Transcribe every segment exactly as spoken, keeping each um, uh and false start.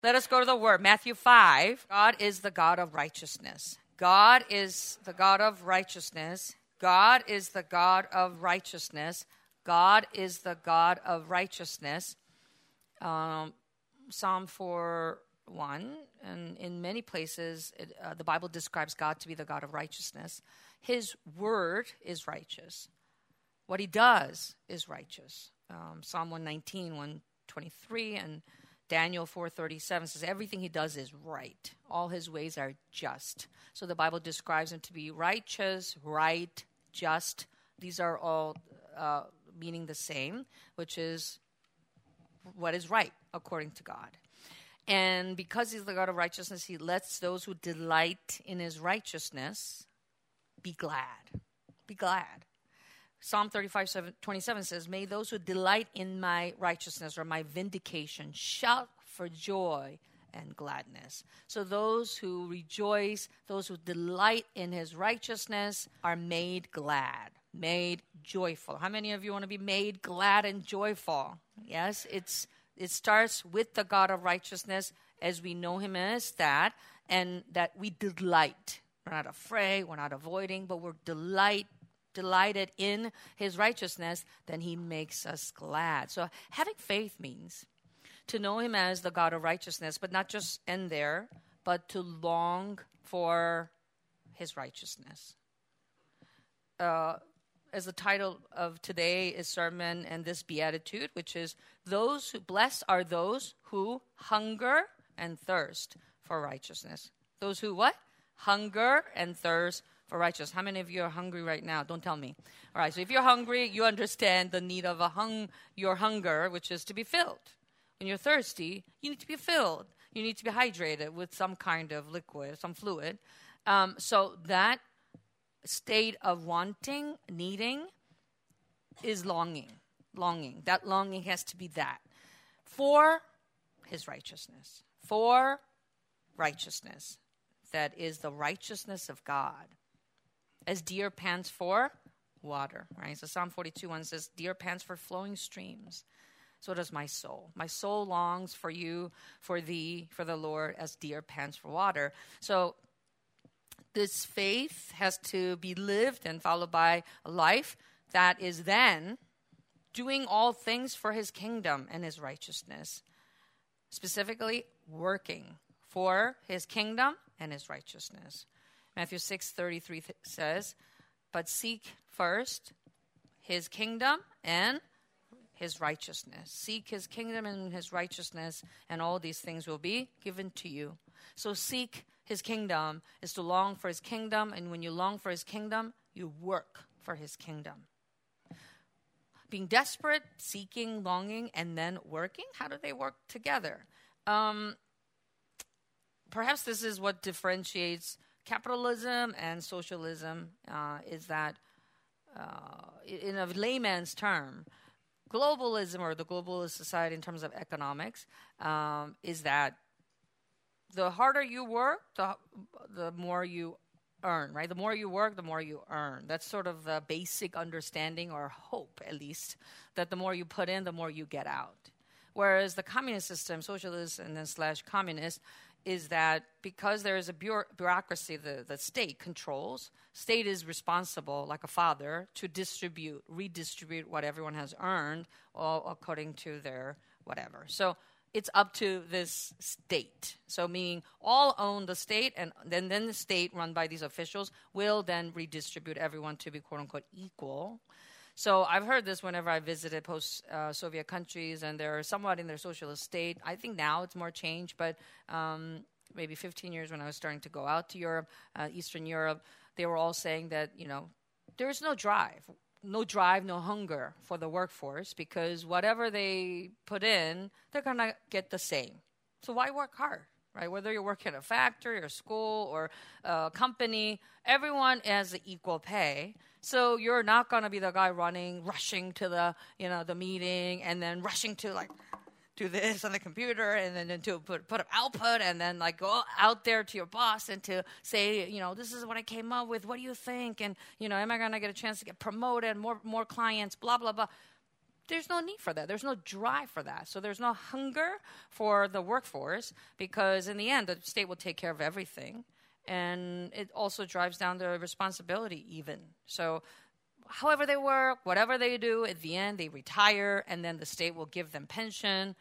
Let us go to the Word. Matthew five. God is the God of righteousness. God is the God of righteousness. God is the God of righteousness. God is the God of righteousness. Um, Psalm four one, and in many places, it, uh, the Bible describes God to be the God of righteousness. His word is righteous. What he does is righteous. Um, Psalm one nineteen, one twenty-three, and Daniel four thirty-seven says everything he does is right. All his ways are just. So the Bible describes him to be righteous, right, just. These are all uh, meaning the same, which is what is right according to God. And because he's the God of righteousness, he lets those who delight in his righteousness be glad. Be glad. Psalm thirty-five twenty-seven says, may those who delight in my righteousness or my vindication shout for joy and gladness. So those who rejoice, those who delight in his righteousness are made glad, made joyful. How many of you want to be made glad and joyful? Yes, it's it starts with the God of righteousness as we know him as that, and that we delight. We're not afraid, we're not avoiding, but we're delight delighted in his righteousness, then he makes us glad. So having faith means to know him as the God of righteousness, but not just end there, but to long for his righteousness. Uh, as the title of today's sermon and this beatitude, which is, those who blessed are those who hunger and thirst for righteousness. Those who what? Hunger and thirst for righteousness. How many of you are hungry right now? Don't tell me. All right, so if you're hungry, you understand the need of a hung, your hunger, which is to be filled. When you're thirsty, you need to be filled. You need to be hydrated with some kind of liquid, some fluid. Um, so that state of wanting, needing, is longing. Longing. That longing has to be that. For his righteousness. For righteousness. That is the righteousness of God. As deer pants for water, right? So Psalm forty-two one says, deer pants for flowing streams. So does my soul. My soul longs for you, for thee, for the Lord, as deer pants for water. So this faith has to be lived and followed by a life that is then doing all things for his kingdom and his righteousness. Specifically, working for his kingdom and his righteousness. Matthew six thirty-three th- says, but seek first his kingdom and his righteousness. Seek his kingdom and his righteousness, and all these things will be given to you. So seek his kingdom is to long for his kingdom, and when you long for his kingdom, you work for his kingdom. Being desperate, seeking, longing, and then working, how do they work together? Um, perhaps this is what differentiates capitalism and socialism, uh, is that uh, in a layman's term, globalism or the globalist society in terms of economics um, is that the harder you work, the, the more you earn, right? The more you work, the more you earn. That's sort of the basic understanding, or hope at least, that the more you put in, the more you get out. Whereas the communist system, socialist and then slash communist, is that because there is a bureau- bureaucracy the, the state controls, state is responsible, like a father, to distribute, redistribute what everyone has earned, all according to their whatever. So it's up to this state. So meaning all own the state, and then, then the state, run by these officials, will then redistribute everyone to be quote-unquote equal. So I've heard this whenever I visited post-Soviet uh, countries, and they're somewhat in their socialist state. I think now it's more changed, but um, maybe fifteen years when I was starting to go out to Europe, uh, Eastern Europe, they were all saying that, you know, there's no drive, no drive, no hunger for the workforce, because whatever they put in, they're going to get the same. So why work hard? Right, whether you're working at a factory or school or a company, everyone has equal pay. So you're not going to be the guy running, rushing to the, you know, the meeting, and then rushing to like do this on the computer, and then to put put up output, and then like go out there to your boss and to say, you know, this is what I came up with. What do you think? And you know, am I going to get a chance to get promoted? More more clients? Blah blah blah. there's no need for that. There's no drive for that. So there's no hunger for the workforce because in the end, the state will take care of everything. And it also drives down the responsibility even. So however they work, whatever they do, at the end, they retire, and then the state will give them pension.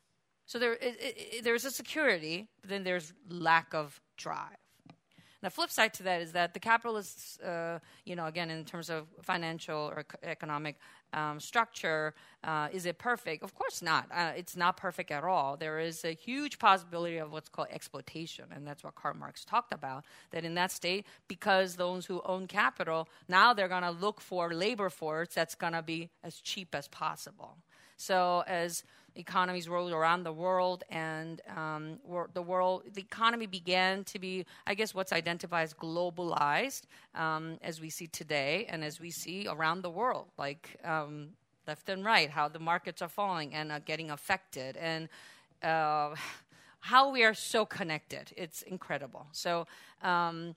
So there, it, it, there's a security, but then there's lack of drive. The flip side to that is that the capitalists, uh, you know, again, in terms of financial or c- economic um, structure, uh, is it perfect? Of course not. Uh, it's not perfect at all. There is a huge possibility of what's called exploitation, and that's what Karl Marx talked about, that in that state, because those who own capital, now they're going to look for labor force that's going to be as cheap as possible. So as economies rolled around the world and um, wor- the world, the economy began to be, I guess, what's identified as globalized um, as we see today and as we see around the world, like um, left and right, how the markets are falling and uh, getting affected and uh, how we are so connected. It's incredible. So um,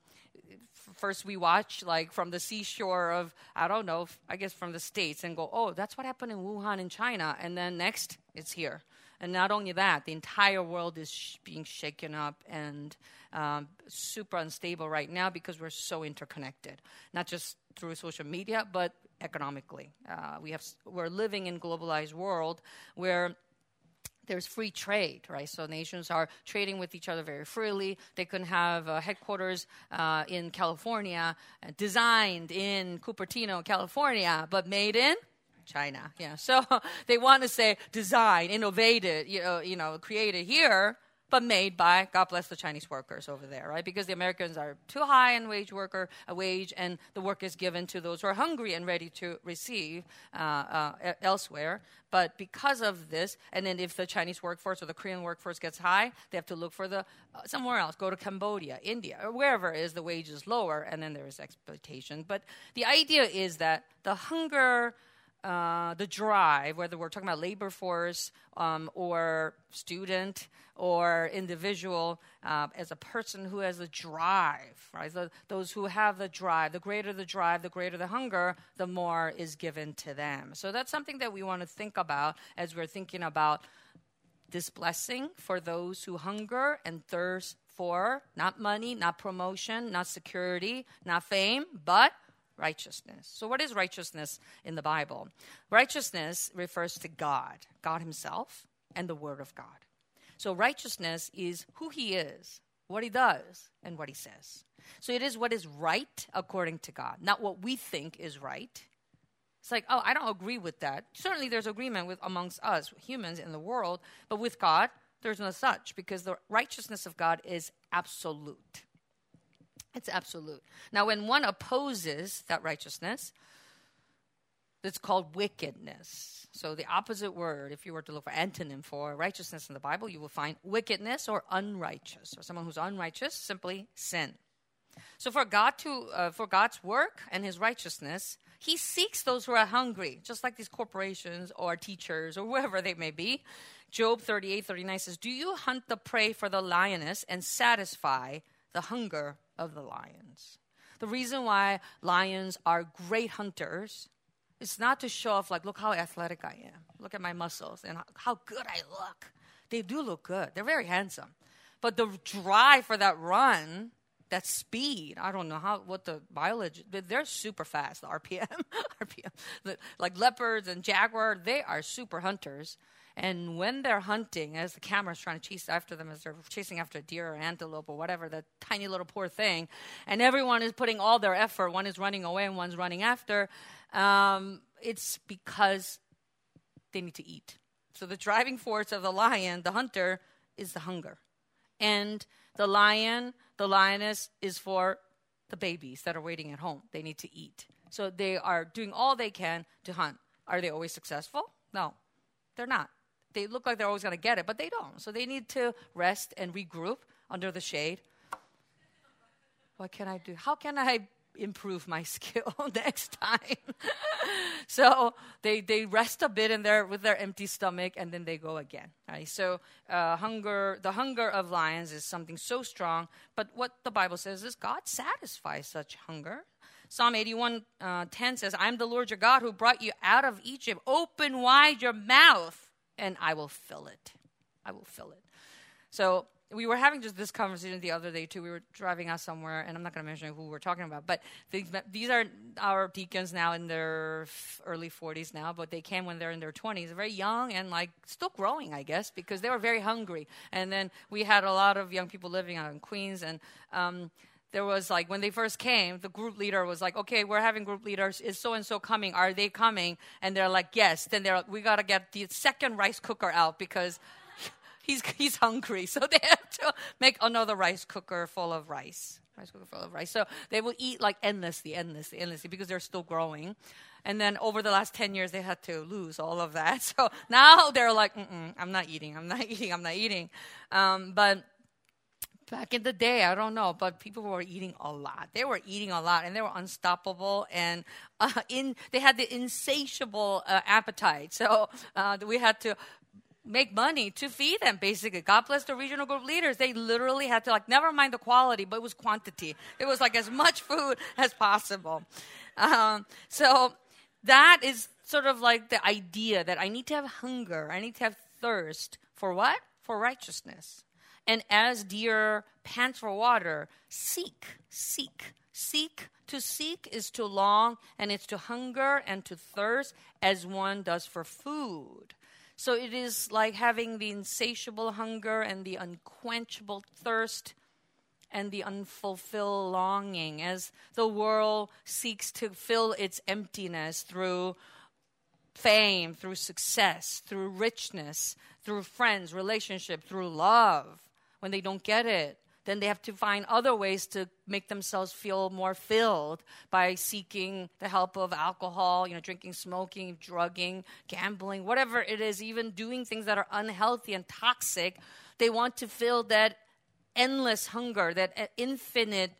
first we watch like from the seashore of, I don't know, I guess from the States and go, oh, that's what happened in Wuhan in China. And then next it's here. And not only that, the entire world is sh- being shaken up and um, super unstable right now because we're so interconnected, not just through social media, but economically. Uh, we have, we're living in a globalized world where there's free trade, right? So nations are trading with each other very freely. They can have uh, headquarters uh, in California, uh, designed in Cupertino, California, but made in China. Yeah. So they want to say design, innovated, you know, you know, created here, but made by, God bless the Chinese workers over there, right? Because the Americans are too high in wage worker, a wage, and the work is given to those who are hungry and ready to receive uh, uh, elsewhere. But because of this, and then if the Chinese workforce or the Korean workforce gets high, they have to look for the uh, somewhere else, go to Cambodia, India, or wherever it is the wage is lower, and then there is exploitation. But the idea is that the hunger, Uh, the drive, whether we're talking about labor force um, or student or individual, uh, as a person who has a drive, right? The, those who have the drive, the greater the drive, the greater the hunger, the more is given to them. So that's something that we want to think about as we're thinking about this blessing for those who hunger and thirst for not money, not promotion, not security, not fame, but righteousness. So what is righteousness in the Bible? Righteousness refers to God, God himself, and the Word of God. So righteousness is who he is, what he does, and what he says. So it is what is right according to God, not what we think is right. It's like, oh, I don't agree with that. Certainly there's agreement with amongst us, humans in the world, but with God, there's no such, because the righteousness of God is absolute. It's absolute. Now, when one opposes that righteousness, it's called wickedness. So the opposite word, if you were to look for antonym for righteousness in the Bible, you will find wickedness or unrighteous. Or someone who's unrighteous, simply sin. So for God to, uh, for God's work and his righteousness, he seeks those who are hungry, just like these corporations or teachers or whoever they may be. Job thirty-eight, thirty-nine says, do you hunt the prey for the lioness and satisfy the hunger of the lions? The reason why lions are great hunters is not to show off, like, look how athletic I am. Look at my muscles and how good I look. They do look good. They're very handsome. But the drive for that run, that speed, I don't know how what the biology, they're super fast, the R P M. R P M. The, like leopards and jaguar, they are super hunters. And when they're hunting, as the camera's trying to chase after them, as they're chasing after a deer or antelope or whatever, that tiny little poor thing, and everyone is putting all their effort, one is running away and one's running after, um, it's because they need to eat. So the driving force of the lion, the hunter, is the hunger. And the lion, the lioness, is for the babies that are waiting at home. They need to eat. So they are doing all they can to hunt. Are they always successful? No, they're not. They look like they're always going to get it, but they don't. So they need to rest and regroup under the shade. What can I do? How can I improve my skill next time? So they they rest a bit in their with their empty stomach, and then they go again. Right? So uh, hunger, the hunger of lions is something so strong. But what the Bible says is God satisfies such hunger. Psalm eighty-one, uh, ten says, I'm the Lord your God who brought you out of Egypt. Open wide your mouth and I will fill it. I will fill it. So we were having just this conversation the other day too. We were driving out somewhere, and I'm not going to mention who we're talking about, but these, these are our deacons now in their early forties now, but they came when they're in their twenties, very young and like still growing, I guess, because they were very hungry. And then we had a lot of young people living out in Queens, and um, there was like, when they first came, the group leader was like, okay, we're having group leaders. Is so-and-so coming? Are they coming? And they're like, yes. Then they're like, we got to get the second rice cooker out because He's he's hungry, so they have to make another rice cooker full of rice. Rice cooker full of rice. So they will eat like endlessly, endlessly, endlessly because they're still growing. And then over the last ten years, they had to lose all of that. So now they're like, Mm-mm, I'm not eating, I'm not eating, I'm not eating. Um, but back in the day, I don't know, but people were eating a lot. They were eating a lot, and they were unstoppable, and uh, in they had the insatiable uh, appetite. So uh, we had to make money to feed them, basically. God bless the regional group leaders. They literally had to, like, never mind the quality, but it was quantity. It was like as much food as possible. Um, so that is sort of like the idea that I need to have hunger. I need to have thirst. For what? For righteousness. And as deer pants for water, seek, seek, seek. To seek is to long, and it's to hunger and to thirst as one does for food. So it is like having the insatiable hunger and the unquenchable thirst and the unfulfilled longing as the world seeks to fill its emptiness through fame, through success, through richness, through friends, relationship, through love. When they don't get it, then they have to find other ways to make themselves feel more filled by seeking the help of alcohol, you know, drinking, smoking, drugging, gambling, whatever it is, even doing things that are unhealthy and toxic. They want to fill that endless hunger, that infinite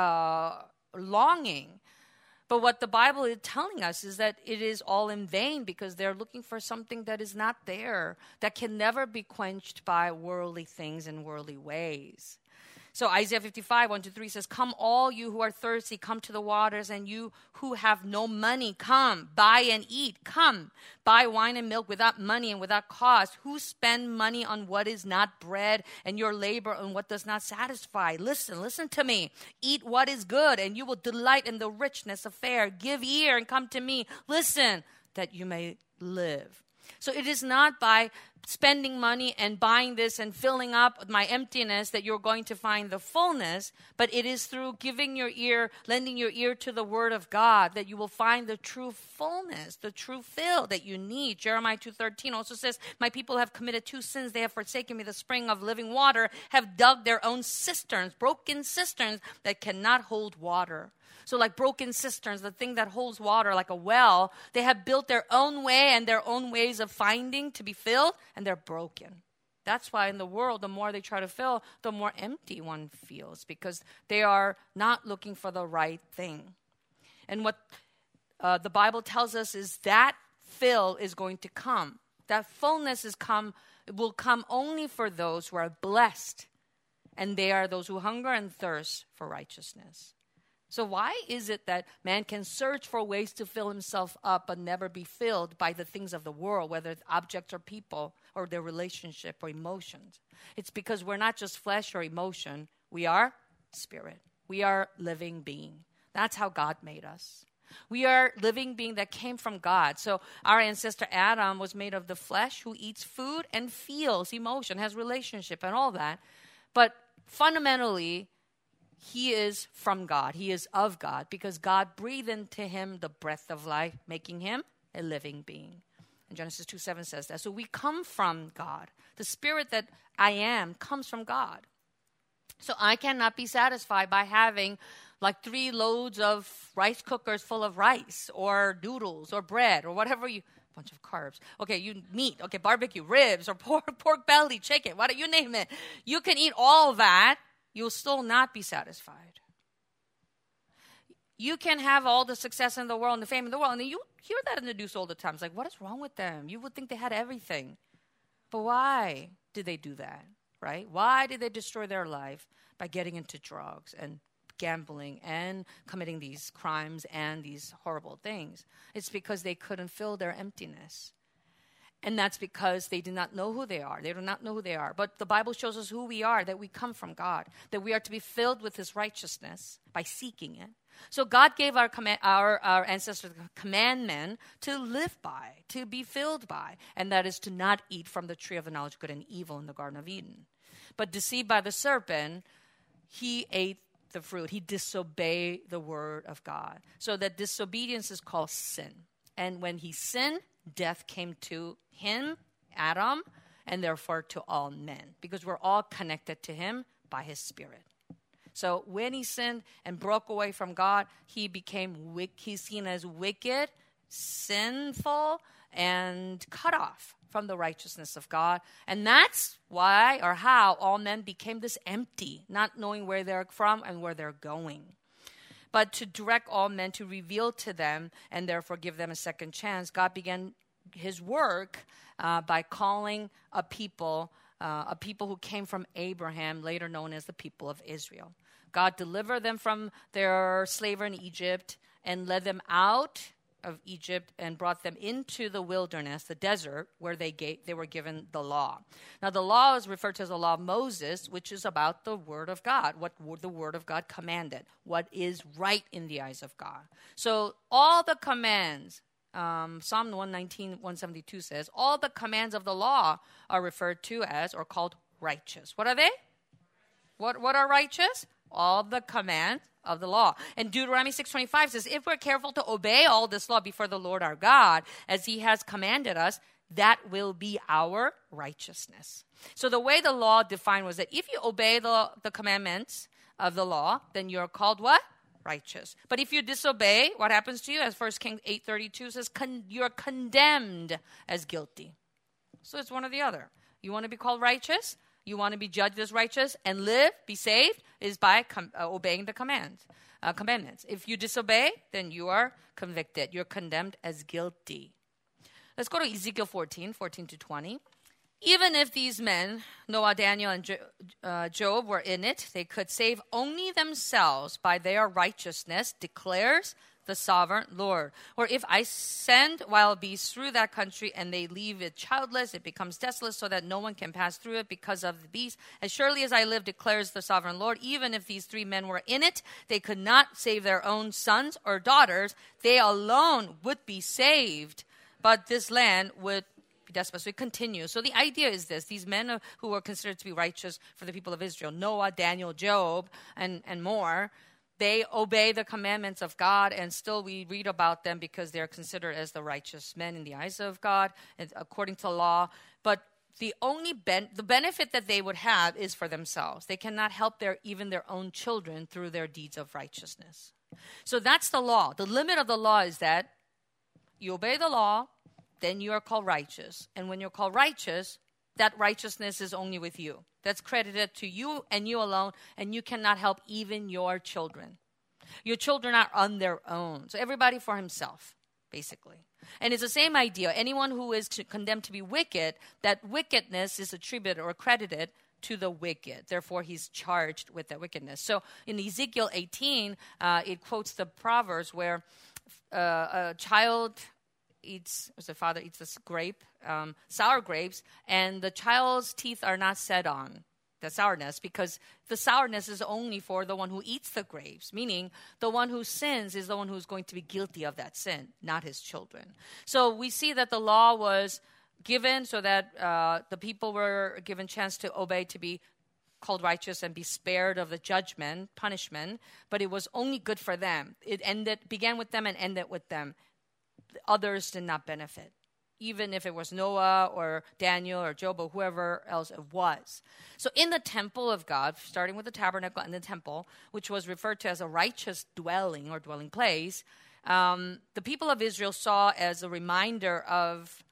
uh, longing. But what the Bible is telling us is that it is all in vain because they're looking for something that is not there, that can never be quenched by worldly things and worldly ways. So Isaiah fifty-five, one to three says, come all you who are thirsty, come to the waters, and you who have no money, come, buy and eat. Come, buy wine and milk without money and without cost. Who spend money on what is not bread and your labor on what does not satisfy? Listen, listen to me. Eat what is good, and you will delight in the richness of fare. Give ear and come to me. Listen, that you may live. So it is not by spending money and buying this and filling up my emptiness that you're going to find the fullness, but it is through giving your ear, lending your ear to the word of God that you will find the true fullness, the true fill that you need. Jeremiah two thirteen also says, my people have committed two sins. They have forsaken me, the spring of living water, have dug their own cisterns, broken cisterns that cannot hold water. So like broken cisterns, the thing that holds water like a well, they have built their own way and their own ways of finding to be filled, and they're broken. That's why in the world, the more they try to fill, the more empty one feels, because they are not looking for the right thing. And what uh, the Bible tells us is that fill is going to come. That fullness is come will come only for those who are blessed, and they are those who hunger and thirst for righteousness. So why is it that man can search for ways to fill himself up but never be filled by the things of the world, whether it's objects or people or their relationship or emotions? It's because we're not just flesh or emotion. We are spirit. We are living being. That's how God made us. We are living being that came from God. So our ancestor Adam was made of the flesh, who eats food and feels emotion, has relationship and all that. But fundamentally, he is from God. He is of God because God breathed into him the breath of life, making him a living being. And Genesis two seven says that. So we come from God. The spirit that I am comes from God. So I cannot be satisfied by having like three loads of rice cookers full of rice or noodles or bread or whatever you, bunch of carbs. Okay, you meat, okay, barbecue, ribs or pork, pork belly, chicken, what you name it. You can eat all that. You'll still not be satisfied. You can have all the success in the world and the fame in the world. And you hear that in the news all the time. It's like, what is wrong with them? You would think they had everything. But why did they do that, right? Why did they destroy their life by getting into drugs and gambling and committing these crimes and these horrible things. It's because they couldn't fill their emptiness. And that's because they do not know who they are. They do not know who they are. But the Bible shows us who we are, that we come from God, that we are to be filled with his righteousness by seeking it. So God gave our, command, our, our ancestors a commandment to live by, to be filled by, and that is to not eat from the tree of the knowledge of good and evil in the Garden of Eden. But deceived by the serpent, he ate the fruit. He disobeyed the word of God. So that disobedience is called sin. And when he sinned, death came to him, Adam, and therefore to all men, because we're all connected to him by his spirit. So when he sinned and broke away from God, he became he's seen as wicked, sinful, and cut off from the righteousness of God. And that's why or how all men became this empty, not knowing where they're from and where they're going. But to direct all men, to reveal to them and therefore give them a second chance, God began his work uh, by calling a people, uh, a people who came from Abraham, later known as the people of Israel. God delivered them from their slavery in Egypt and led them out of Egypt and brought them into the wilderness, the desert, where they gave, they were given the law. Now, the law is referred to as the law of Moses, which is about the word of God, what the word of God commanded, what is right in the eyes of God. So all the commands, um, Psalm one nineteen, one seventy-two says, all the commands of the law are referred to as or called righteous. What are they? What, what are righteous? All the commands of the law. And Deuteronomy six twenty-five says, if we're careful to obey all this law before the Lord our God, as he has commanded us, that will be our righteousness. So the way the law defined was that if you obey the, the commandments of the law, then you're called what? Righteous. But if you disobey, what happens to you? As First Kings eight thirty-two says, con- you're condemned as guilty. So it's one or the other. You want to be called righteous? You want to be judged as righteous and live, be saved, is by com- uh, obeying the commands, uh, commandments. If you disobey, then you are convicted. You're condemned as guilty. Let's go to Ezekiel fourteen, fourteen to twenty. Even if these men, Noah, Daniel, and Jo- uh, Job were in it, they could save only themselves by their righteousness, declares the sovereign Lord. Or if I send wild beasts through that country and they leave it childless, it becomes desolate so that no one can pass through it because of the beast. As surely as I live, declares the sovereign Lord, even if these three men were in it, they could not save their own sons or daughters. They alone would be saved, but this land would be desolate. So it continues. So the idea is this. These men who were considered to be righteous for the people of Israel, Noah, Daniel, Job, and, and more, they obey the commandments of God, and still we read about them because they're considered as the righteous men in the eyes of God, and according to law. But the only ben- the benefit that they would have is for themselves. They cannot help their even their own children through their deeds of righteousness. So that's the law. The limit of the law is that you obey the law, then you are called righteous. And when you're called righteous, that righteousness is only with you. That's credited to you and you alone, and you cannot help even your children. Your children are on their own. So everybody for himself, basically. And it's the same idea. Anyone who is condemned to be wicked, that wickedness is attributed or credited to the wicked. Therefore, he's charged with that wickedness. So in Ezekiel eighteen, uh, it quotes the Proverbs where uh, a child eats, as the father eats this grape, um, sour grapes, and the child's teeth are not set on the sourness, because the sourness is only for the one who eats the grapes, meaning the one who sins is the one who's going to be guilty of that sin, not his children. So we see that the law was given so that uh, the people were given chance to obey, to be called righteous and be spared of the judgment, punishment, but it was only good for them. It ended, began with them and ended with them. Others did not benefit, even if it was Noah or Daniel or Job or whoever else it was. So in the temple of God, starting with the tabernacle and the temple, which was referred to as a righteous dwelling or dwelling place, um, the people of Israel saw as a reminder of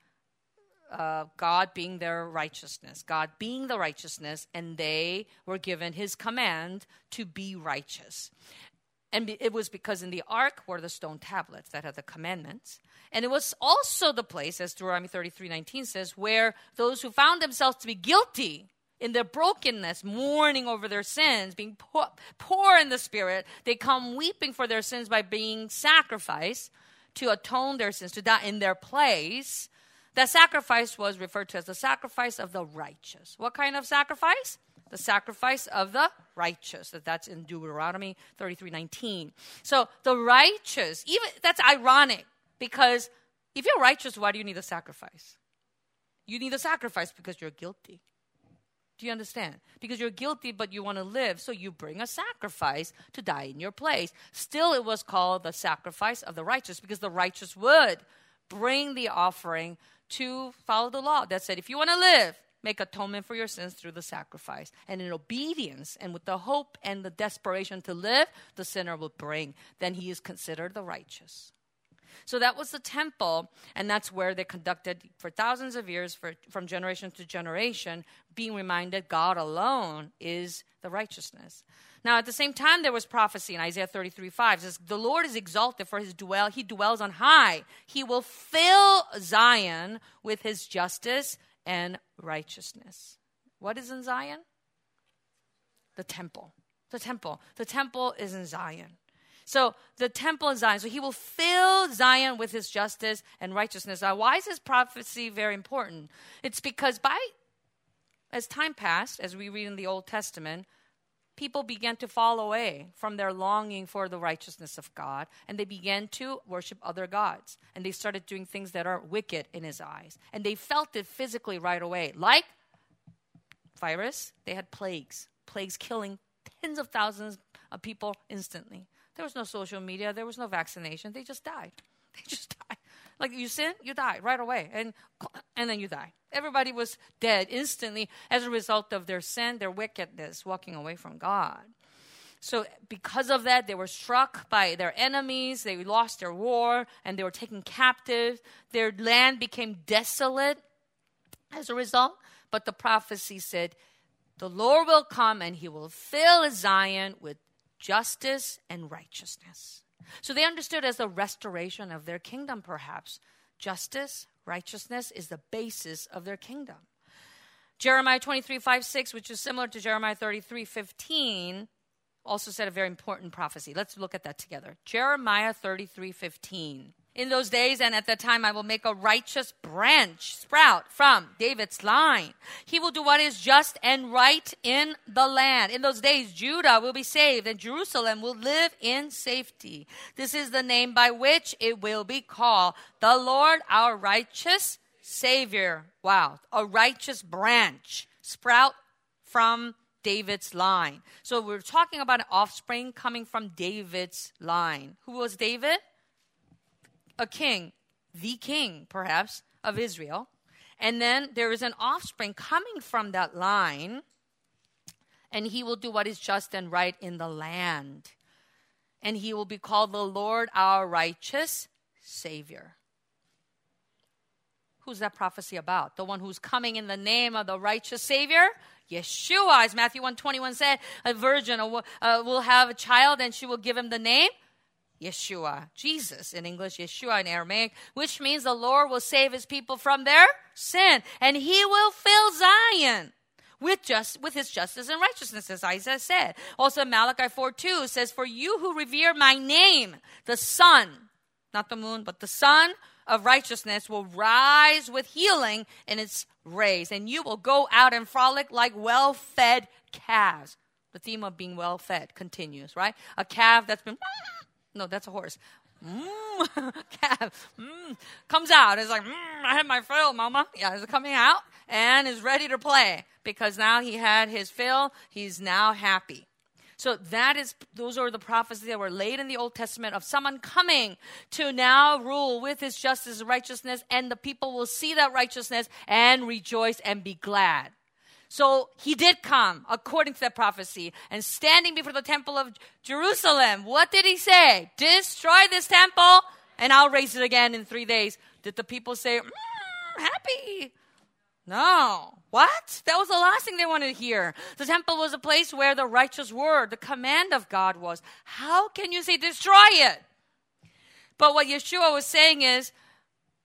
uh, God being their righteousness, God being the righteousness, and they were given his command to be righteous. And it was because in the ark were the stone tablets that had the commandments. And it was also the place, as Deuteronomy thirty-three nineteen says, where those who found themselves to be guilty in their brokenness, mourning over their sins, being poor, poor in the spirit, they come weeping for their sins by being sacrificed to atone their sins, to die in their place. That sacrifice was referred to as the sacrifice of the righteous. What kind of sacrifice? The sacrifice of the righteous. That's in Deuteronomy thirty-three nineteen. So the righteous, even that's ironic, because if you're righteous, why do you need a sacrifice? You need a sacrifice because you're guilty. Do you understand? Because you're guilty, but you want to live, so you bring a sacrifice to die in your place. Still, it was called the sacrifice of the righteous, because the righteous would bring the offering to follow the law that said, if you want to live, make atonement for your sins through the sacrifice. And in obedience and with the hope and the desperation to live, the sinner will bring. Then he is considered the righteous. So that was the temple, and that's where they conducted for thousands of years, for, from generation to generation, being reminded God alone is the righteousness. Now, at the same time, there was prophecy in Isaiah thirty-three five. It says, the Lord is exalted for his dwell. He dwells on high. He will fill Zion with his justice and righteousness. What is in Zion? The temple. The temple. The temple is in Zion. So the temple in Zion. So he will fill Zion with his justice and righteousness. Now, why is this prophecy very important? It's because by, as time passed, as we read in the Old Testament, people began to fall away from their longing for the righteousness of God, and they began to worship other gods. And they started doing things that are wicked in his eyes. And they felt it physically right away. Like virus, they had plagues. Plagues killing tens of thousands of people instantly. There was no social media. There was no vaccination. They just died. They just died. Like you sin, you die right away. And, and then you die. Everybody was dead instantly as a result of their sin, their wickedness, walking away from God. So because of that, they were struck by their enemies. They lost their war, and they were taken captive. Their land became desolate as a result. But the prophecy said, the Lord will come, and he will fill Zion with justice and righteousness. So they understood as the restoration of their kingdom, perhaps. Justice, righteousness is the basis of their kingdom. Jeremiah twenty-three five six, which is similar to Jeremiah thirty-three fifteen, also said a very important prophecy. Let's look at that together. Jeremiah thirty-three fifteen. In those days and at that time, I will make a righteous branch sprout from David's line. He will do what is just and right in the land. In those days, Judah will be saved and Jerusalem will live in safety. This is the name by which it will be called, the Lord our righteous Savior. Wow, a righteous branch sprout from David's line. So we're talking about an offspring coming from David's line. Who was David? A king, the king, perhaps, of Israel. And then there is an offspring coming from that line, and he will do what is just and right in the land. And he will be called the Lord our righteous Savior. Who's that prophecy about? The one who's coming in the name of the righteous Savior? Yeshua, as Matthew one twenty-one said, a virgin uh, will have a child, and she will give him the name Yeshua, Jesus in English, Yeshua in Aramaic, which means the Lord will save his people from their sin, and he will fill Zion with just with his justice and righteousness, as Isaiah said. Also Malachi four two says, for you who revere my name, the sun, not the moon, but the sun of righteousness will rise with healing in its rays, and you will go out and frolic like well-fed calves. The theme of being well-fed continues, right? A calf that's been... No, that's a horse. Mm, calf mm, comes out. It's like, mm, I had my fill, mama. Yeah, it's coming out and is ready to play because now he had his fill. He's now happy. So that is, those are the prophecies that were laid in the Old Testament of someone coming to now rule with his justice and righteousness, and the people will see that righteousness and rejoice and be glad. So he did come, according to that prophecy, and standing before the temple of Jerusalem, what did he say? Destroy this temple, and I'll raise it again in three days. Did the people say, mm, happy? No. What? That was the last thing they wanted to hear. The temple was a place where the righteous word, the command of God was. How can you say destroy it? But what Yeshua was saying is,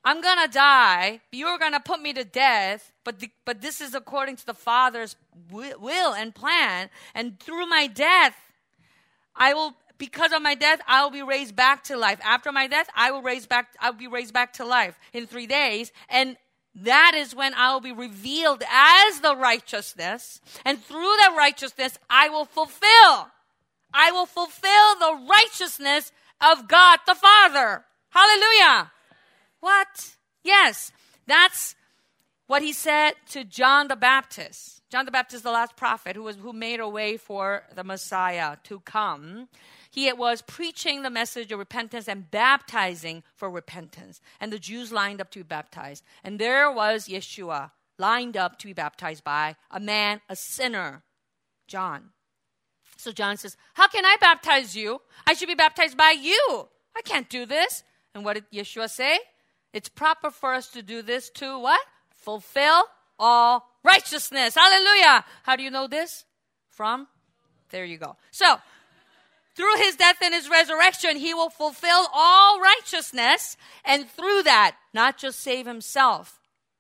I'm going to die. You're going to put me to death. But the, but this is according to the Father's will and plan. And through my death, I will, because of my death, I will be raised back to life. After my death, I will raise back, I will be raised back to life in three days. And that is when I will be revealed as the righteousness. And through that righteousness, I will fulfill. I will fulfill the righteousness of God the Father. Hallelujah. What? Yes, that's what he said to John the Baptist. John the Baptist, the last prophet who was who made a way for the Messiah to come. He was preaching the message of repentance and baptizing for repentance. And the Jews lined up to be baptized. And there was Yeshua lined up to be baptized by a man, a sinner, John. So John says, how can I baptize you? I should be baptized by you. I can't do this. And what did Yeshua say? It's proper for us to do this to what? Fulfill all righteousness. Hallelujah. How do you know this? From? There you go. So, through his death and his resurrection, he will fulfill all righteousness. And through that, not just save himself.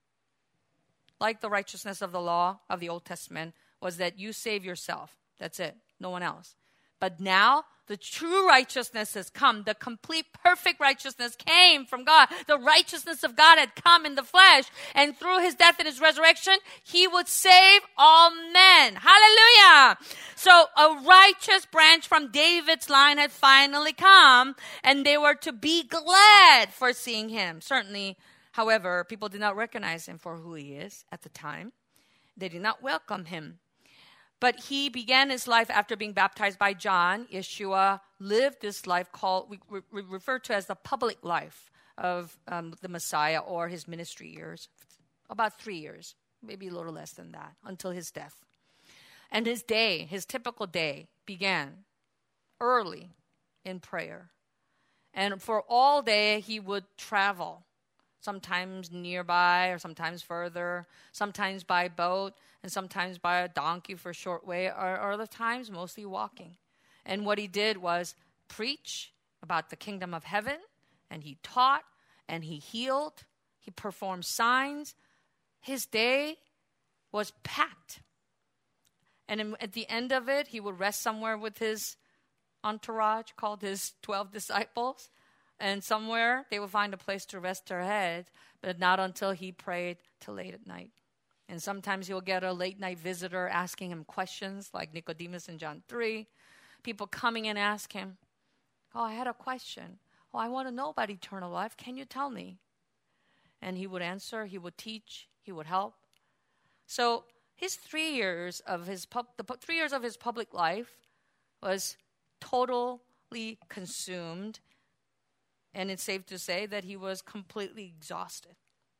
Like the righteousness of the law of the Old Testament was that you save yourself. That's it. No one else. But now, the true righteousness has come. The complete, perfect righteousness came from God. The righteousness of God had come in the flesh. And through his death and his resurrection, he would save all men. Hallelujah. So a righteous branch from David's line had finally come. And they were to be glad for seeing him. Certainly, however, people did not recognize him for who he is at the time. They did not welcome him. But he began his life after being baptized by John. Yeshua lived this life called, we, we refer to as the public life of um, the Messiah or his ministry years. About three years, maybe a little less than that, until his death. And his day, his typical day, began early in prayer. And for all day, he would travel. Sometimes nearby or sometimes further, sometimes by boat and sometimes by a donkey for a short way, or, or other times mostly walking. And what he did was preach about the kingdom of heaven, and he taught, and he healed, he performed signs. His day was packed. And in, at the end of it, he would rest somewhere with his entourage called his twelve disciples. And somewhere they would find a place to rest their head, but not until he prayed till late at night. And sometimes you'll get a late night visitor asking him questions like Nicodemus in John three. People coming and ask him, oh, I had a question. Oh, I want to know about eternal life. Can you tell me? And he would answer, he would teach, he would help. So his three years of his pub, the three years of his public life was totally consumed. And it's safe to say that he was completely exhausted.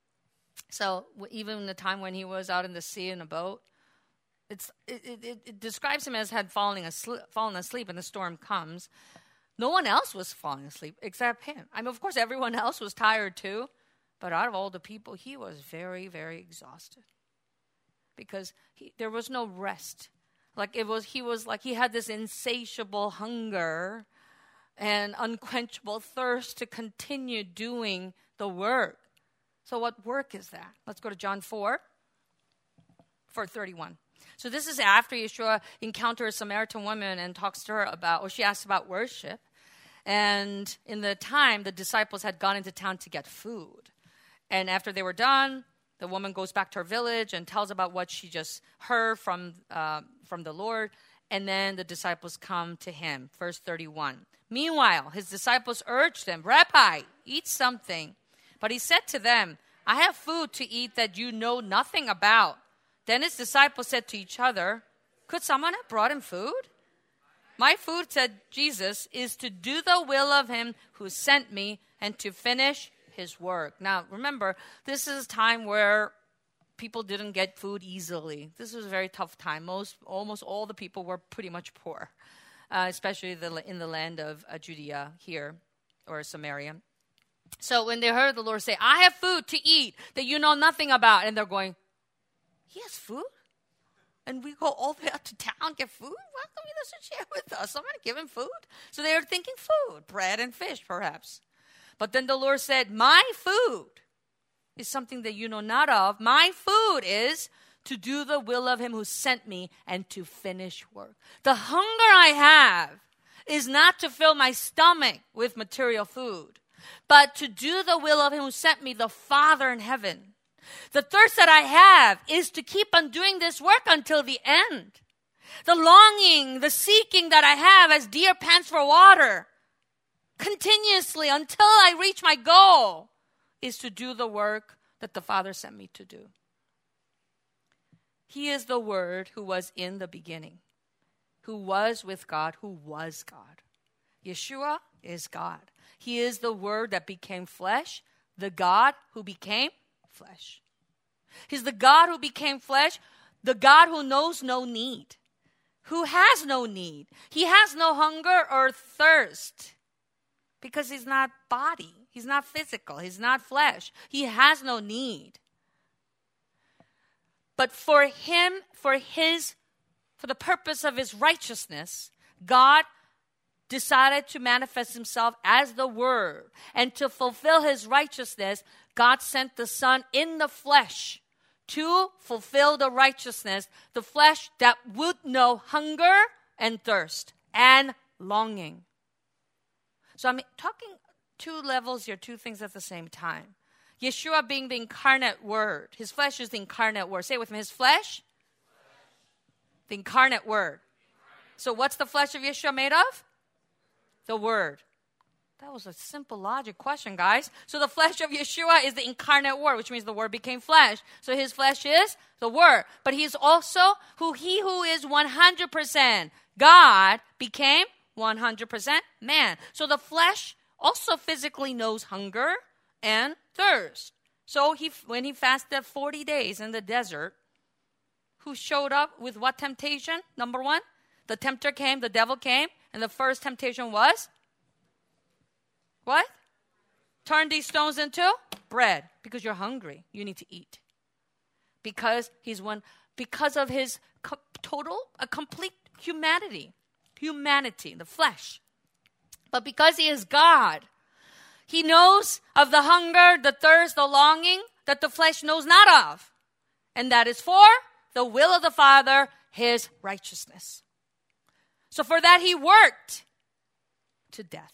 So even in the time when he was out in the sea in a boat, it's, it, it, it describes him as had fallen asleep, fallen asleep and the storm comes. No one else was falling asleep except him. I mean, of course, everyone else was tired too. But out of all the people, he was very, very exhausted. Because he, there was no rest. Like it was, he was like, he had this insatiable hunger and unquenchable thirst to continue doing the work. So what work is that? Let's go to John four, four thirty-one. So this is after Yeshua encounters a Samaritan woman and talks to her about, or she asks about worship. And in the time, the disciples had gone into town to get food. And after they were done, the woman goes back to her village and tells about what she just heard from uh, from the Lord. And then the disciples come to him. Verse thirty-one. Meanwhile, his disciples urged him, Rabbi, eat something. But he said to them, I have food to eat that you know nothing about. Then his disciples said to each other, could someone have brought him food? My food, said Jesus, is to do the will of him who sent me and to finish his work. Now, remember, this is a time where people didn't get food easily. This was a very tough time. Most, almost all the people were pretty much poor, uh, especially the, in the land of uh, Judea here, or Samaria. So when they heard the Lord say, I have food to eat that you know nothing about, and they're going, he has food? And we go all the way out to town, get food? Why come he doesn't share with us? Somebody give him food? So they were thinking food, bread and fish perhaps. But then the Lord said, my food is something that you know not of. My food is to do the will of him who sent me and to finish work. The hunger I have is not to fill my stomach with material food, but to do the will of him who sent me, the Father in heaven. The thirst that I have is to keep on doing this work until the end. The longing, the seeking that I have as deer pants for water, continuously until I reach my goal, is to do the work that the Father sent me to do. He is the Word who was in the beginning, who was with God, who was God. Yeshua is God. He is the Word that became flesh, the God who became flesh. He's the God who became flesh, the God who knows no need, who has no need. He has no hunger or thirst because he's not body. He's not physical. He's not flesh. He has no need. But for him, for his, for the purpose of his righteousness, God decided to manifest himself as the Word. And to fulfill his righteousness, God sent the Son in the flesh to fulfill the righteousness, the flesh that would know hunger and thirst and longing. So I'm talking two levels here, two things at the same time. Yeshua being the incarnate Word. His flesh is the incarnate Word. Say it with me. His flesh? The incarnate Word. So what's the flesh of Yeshua made of? The Word. That was a simple logic question, guys. So the flesh of Yeshua is the incarnate Word, which means the Word became flesh. So his flesh is the Word. But he's also who he who is one hundred percent God became one hundred percent man. So the flesh also physically knows hunger and thirst. So he, when he fasted forty days in the desert, who showed up with what temptation? Number one, the tempter came, the devil came, and the first temptation was what? Turn these stones into bread, because you're hungry. You need to eat. Because he's one, because of his co- total, a complete humanity, humanity, the flesh. But because he is God, he knows of the hunger, the thirst, the longing that the flesh knows not of. And that is for the will of the Father, his righteousness. So for that he worked to death.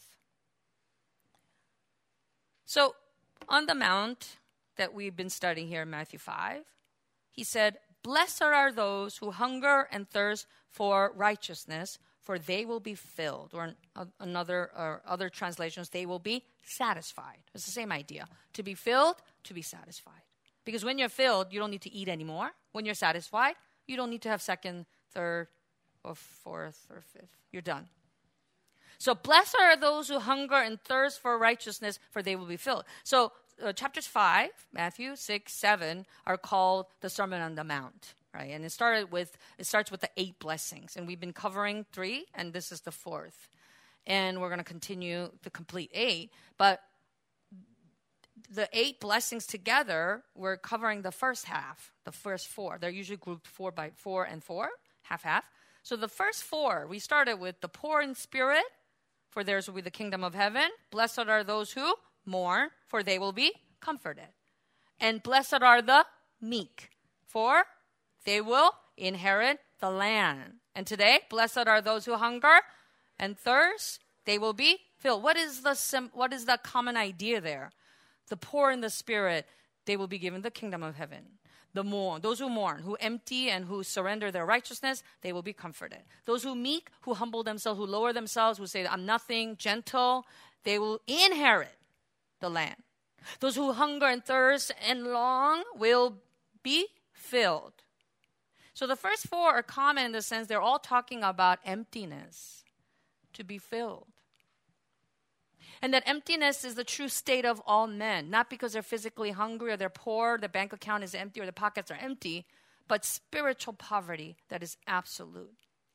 So on the mount that we've been studying here in Matthew five, he said, "Blessed are those who hunger and thirst for righteousness, for they will be filled." Or in another, or other translations, they will be satisfied. It's the same idea. To be filled, to be satisfied. Because when you're filled, you don't need to eat anymore. When you're satisfied, you don't need to have second, third, or fourth, or fifth. You're done. So blessed are those who hunger and thirst for righteousness, for they will be filled. So uh, chapters five, Matthew six, seven are called the Sermon on the Mount. Right, and it started with it starts with the eight blessings, and we've been covering three, and this is the fourth, and we're going to continue the complete eight. But the eight blessings together, we're covering the first half, the first four. They're usually grouped four by four and four, half half. So the first four, we started with the poor in spirit, for theirs will be the kingdom of heaven. Blessed are those who mourn, for they will be comforted, and blessed are the meek, for they will inherit the land. And today, blessed are those who hunger and thirst. They will be filled. What is the sim- what is the common idea there? The poor in the spirit, they will be given the kingdom of heaven. The mourn, those who mourn, who empty and who surrender their righteousness, they will be comforted. Those who meek, who humble themselves, who lower themselves, who say, "I'm nothing," gentle, they will inherit the land. Those who hunger and thirst and long will be filled. So the first four are common in the sense they're all talking about emptiness, to be filled. And that emptiness is the true state of all men, not because they're physically hungry or they're poor, their bank account is empty or their pockets are empty, but spiritual poverty that is absolute.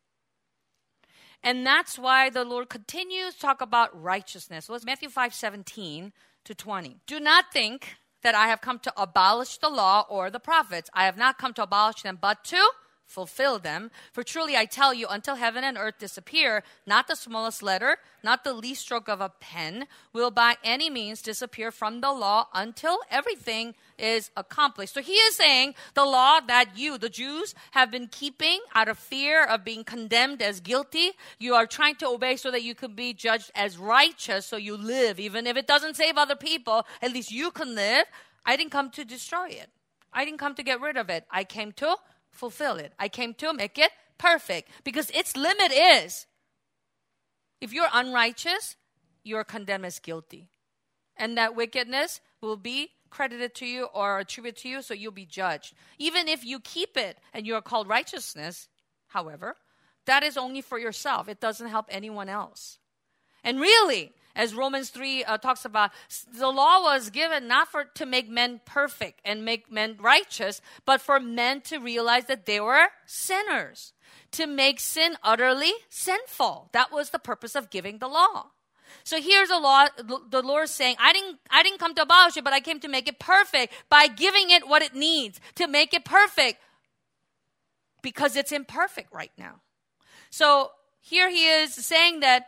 And that's why the Lord continues to talk about righteousness. Well, it's Matthew five, seventeen to twenty. "Do not think that I have come to abolish the law or the prophets. I have not come to abolish them, but to fulfill them. For truly I tell you, until heaven and earth disappear, not the smallest letter, not the least stroke of a pen, will by any means disappear from the law until everything is accomplished. So he is saying the law that you, the Jews, have been keeping out of fear of being condemned as guilty, you are trying to obey so that you could be judged as righteous, so you live. Even if it doesn't save other people, at least you can live. I didn't come to destroy it. I didn't come to get rid of it. I came to fulfill it. I came to make it perfect, because its limit is, if you're unrighteous, you're condemned as guilty. And that wickedness will be credited to you or attributed to you, so you'll be judged. Even if you keep it and you're called righteousness, however, that is only for yourself. It doesn't help anyone else. And really, as Romans three uh, talks about, the law was given not for to make men perfect and make men righteous, but for men to realize that they were sinners, to make sin utterly sinful. That was the purpose of giving the law. So here's a law, the Lord is saying, I didn't, I didn't come to abolish it, but I came to make it perfect by giving it what it needs to make it perfect, because it's imperfect right now. So here he is saying that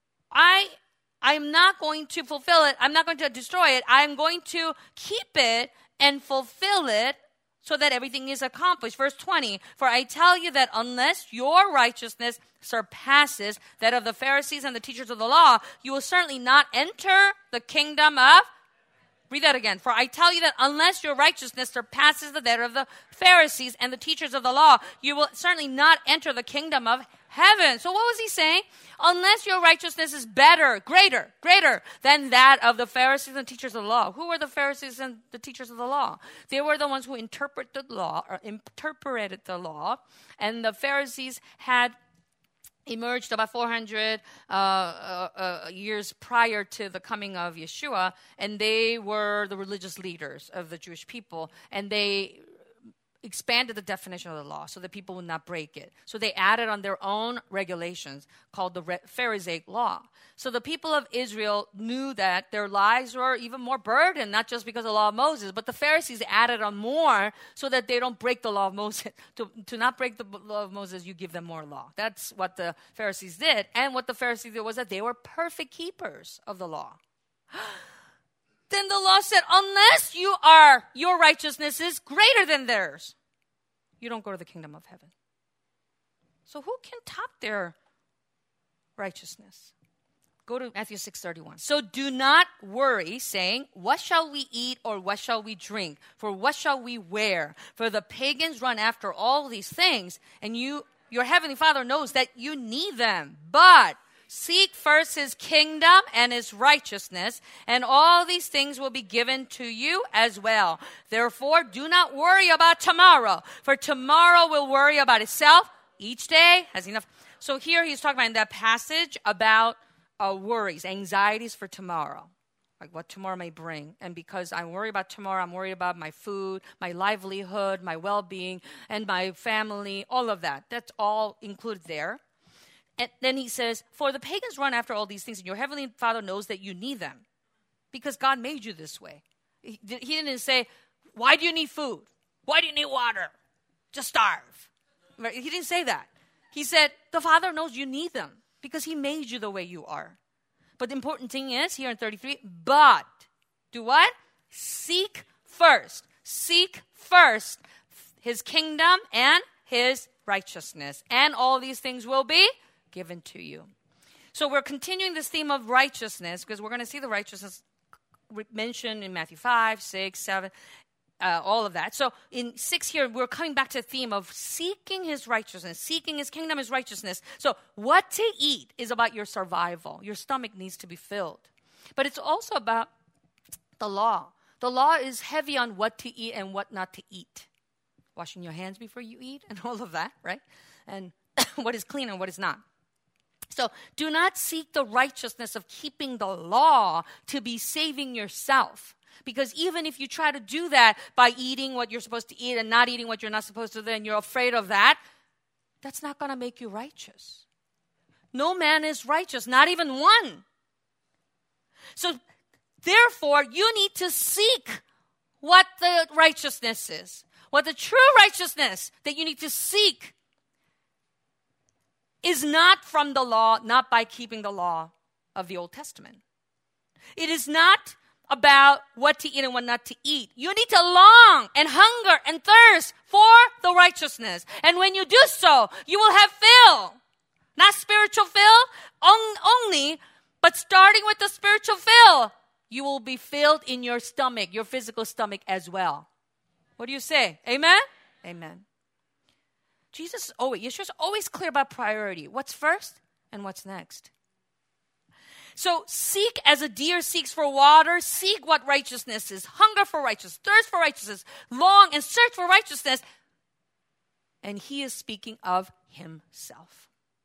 I I'm not going to fulfill it. I'm not going to destroy it. I'm going to keep it and fulfill it so that everything is accomplished. Verse twenty, for I tell you that unless your righteousness surpasses that of the Pharisees and the teachers of the law, you will certainly not enter the kingdom of... Read that again. For I tell you that unless your righteousness surpasses the that of the Pharisees and the teachers of the law, you will certainly not enter the kingdom of heaven. So what was he saying? Unless your righteousness is better, greater, greater than that of the Pharisees and teachers of the law. Who were the Pharisees and the teachers of the law? They were the ones who interpreted the law, or interpreted the law. And the Pharisees had emerged about four hundred uh, uh, uh, years prior to the coming of Yeshua, and they were the religious leaders of the Jewish people, and they expanded the definition of the law so that people would not break it. So they added on their own regulations called the Pharisaic law. So the people of Israel knew that their lives were even more burdened, not just because of the law of Moses, but the Pharisees added on more so that they don't break the law of Moses. To, to not break the law of Moses, you give them more law. That's what the Pharisees did. And what the Pharisees did was that they were perfect keepers of the law. Then the law said, unless you are, your righteousness is greater than theirs, you don't go to the kingdom of heaven. So who can top their righteousness? Go to Matthew six thirty-one. So do not worry, saying, what shall we eat or what shall we drink? For what shall we wear? For the pagans run after all these things, and you, your heavenly Father knows that you need them. But seek first his kingdom and his righteousness, and all these things will be given to you as well. Therefore, do not worry about tomorrow, for tomorrow will worry about itself. Each day has enough. So here he's talking about in that passage about uh, worries, anxieties for tomorrow, like what tomorrow may bring. And because I worry about tomorrow, I'm worried about my food, my livelihood, my well-being, and my family, all of that. That's all included there. And then he says, for the pagans run after all these things, and your heavenly Father knows that you need them because God made you this way. He, he didn't say, why do you need food? Why do you need water? Just starve. Right? He didn't say that. He said, the Father knows you need them because he made you the way you are. But the important thing is, here in thirty-three, but do what? Seek first. Seek first his kingdom and his righteousness. And all these things will be given to you. So we're continuing this theme of righteousness because we're going to see the righteousness mentioned in Matthew five, six, seven, uh, all of that. So in six here, we're coming back to the theme of seeking his righteousness, seeking his kingdom, his righteousness. So what to eat is about your survival. Your stomach needs to be filled. But it's also about the law. The law is heavy on what to eat and what not to eat. Washing your hands before you eat and all of that, right? And what is clean and what is not. So do not seek the righteousness of keeping the law to be saving yourself. Because even if you try to do that by eating what you're supposed to eat and not eating what you're not supposed to, then you're afraid of that, that's not going to make you righteous. No man is righteous, not even one. So therefore, you need to seek what the righteousness is. What the true righteousness that you need to seek is not from the law, not by keeping the law of the Old Testament. It is not about what to eat and what not to eat. You need to long and hunger and thirst for the righteousness. And when you do so, you will have fill. Not spiritual fill on, only, but starting with the spiritual fill, you will be filled in your stomach, your physical stomach as well. What do you say? Amen? Amen. Jesus is always, Yeshua's always clear about priority. What's first and what's next. So seek as a deer seeks for water. Seek what righteousness is. Hunger for righteousness. Thirst for righteousness. Long and search for righteousness. And he is speaking of himself.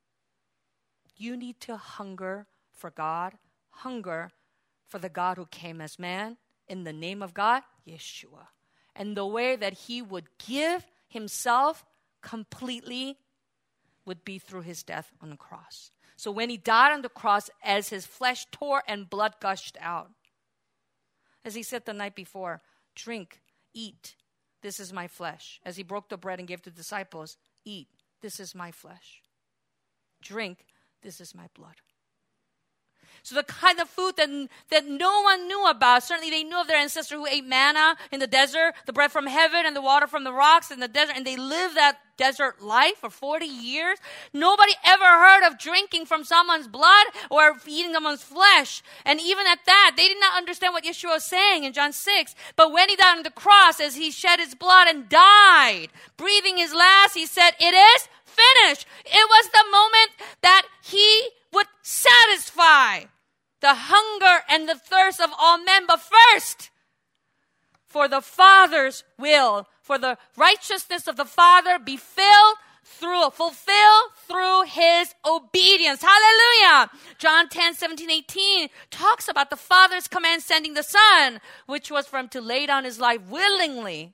You need to hunger for God. Hunger for the God who came as man. In the name of God, Yeshua. And the way that he would give himself completely would be through his death on the cross. So when he died on the cross, as his flesh tore and blood gushed out, as he said the night before, drink, eat, this is my flesh. As he broke the bread and gave to the disciples, eat, this is my flesh. Drink, this is my blood. So the kind of food that, that no one knew about, certainly they knew of their ancestor who ate manna in the desert, the bread from heaven and the water from the rocks in the desert, and they lived that desert life for forty years. Nobody ever heard of drinking from someone's blood or eating someone's flesh. And even at that, they did not understand what Yeshua was saying in John six. But when he died on the cross, as he shed his blood and died, breathing his last, he said, it is finished. It was the moment that he would satisfy the hunger and the thirst of all men, but first, for the Father's will, for the righteousness of the Father be filled through, fulfilled through his obedience. Hallelujah! John ten, seventeen, eighteen talks about the Father's command sending the Son, which was for him to lay down his life willingly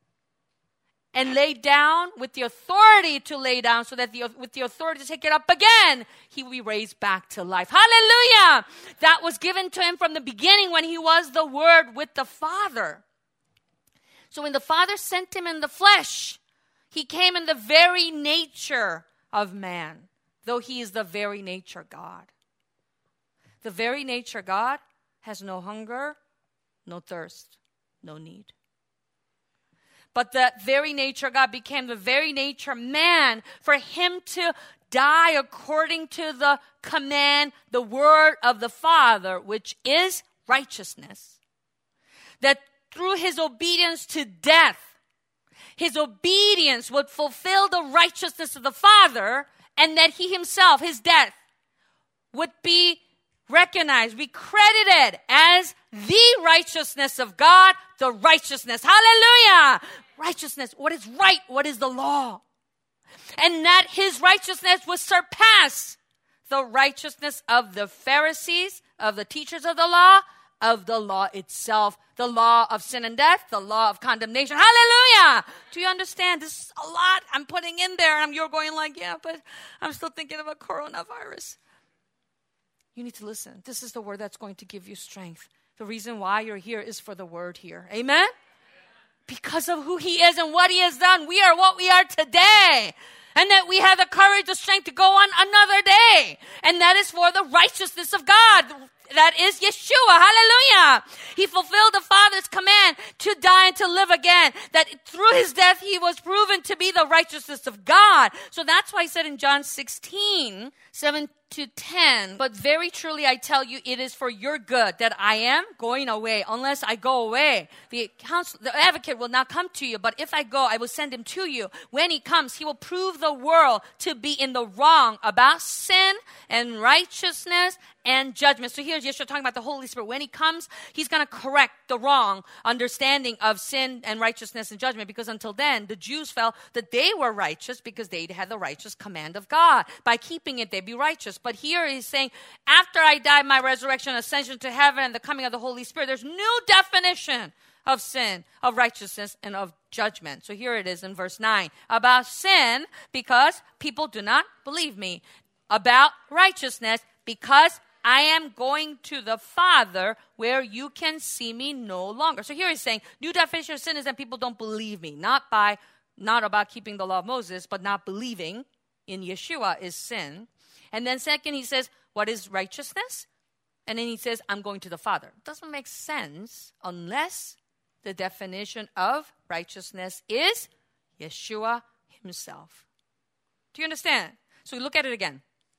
and lay down with the authority to lay down, so that the, with the authority to take it up again, he will be raised back to life. Hallelujah! That was given to him from the beginning when he was the Word with the Father. So when the Father sent him in the flesh, he came in the very nature of man, though he is the very nature God. The very nature God has no hunger, no thirst, no need. But the very nature God became the very nature man for him to die according to the command, the word of the Father, which is righteousness. That through his obedience to death, his obedience would fulfill the righteousness of the Father, and that he himself, his death, would be recognized, be credited as the righteousness of God, the righteousness. Hallelujah! Righteousness, what is right, what is the law. And that his righteousness would surpass the righteousness of the Pharisees, of the teachers of the law, of the law itself, the law of sin and death, the law of condemnation. Hallelujah! Do you understand? This is a lot I'm putting in there, and you're going like, yeah, but I'm still thinking about coronavirus. You need to listen. This is the word that's going to give you strength. The reason why you're here is for the word here. Amen? Because of who he is and what he has done, we are what we are today. And that we have the courage, the strength to go on another day. And that is for the righteousness of God. That is Yeshua. Hallelujah. He fulfilled the Father's command to die and to live again. That through his death, he was proven to be the righteousness of God. So that's why he said in John sixteen, seven to ten, but very truly I tell you, it is for your good that I am going away. Unless I go away, the counsel, the advocate will not come to you. But if I go, I will send him to you. When he comes, he will prove the world to be in the wrong about sin and righteousness and judgment. So here's Yeshua talking about the Holy Spirit. When he comes, he's going to correct the wrong understanding of sin and righteousness and judgment. Because until then, the Jews felt that they were righteous because they had the righteous command of God. By keeping it, they'd be righteous. But here he's saying, after I die, my resurrection, ascension to heaven, and the coming of the Holy Spirit, there's new definition of sin, of righteousness, and of judgment. So here it is in verse nine. About sin, because people do not believe me. About righteousness, because I am going to the Father where you can see me no longer. So here he's saying, new definition of sin is that people don't believe me. Not by, not about keeping the law of Moses, but not believing in Yeshua is sin. And then second, he says, what is righteousness? And then he says, I'm going to the Father. It doesn't make sense unless the definition of righteousness is Yeshua himself. Do you understand? So we look at it again.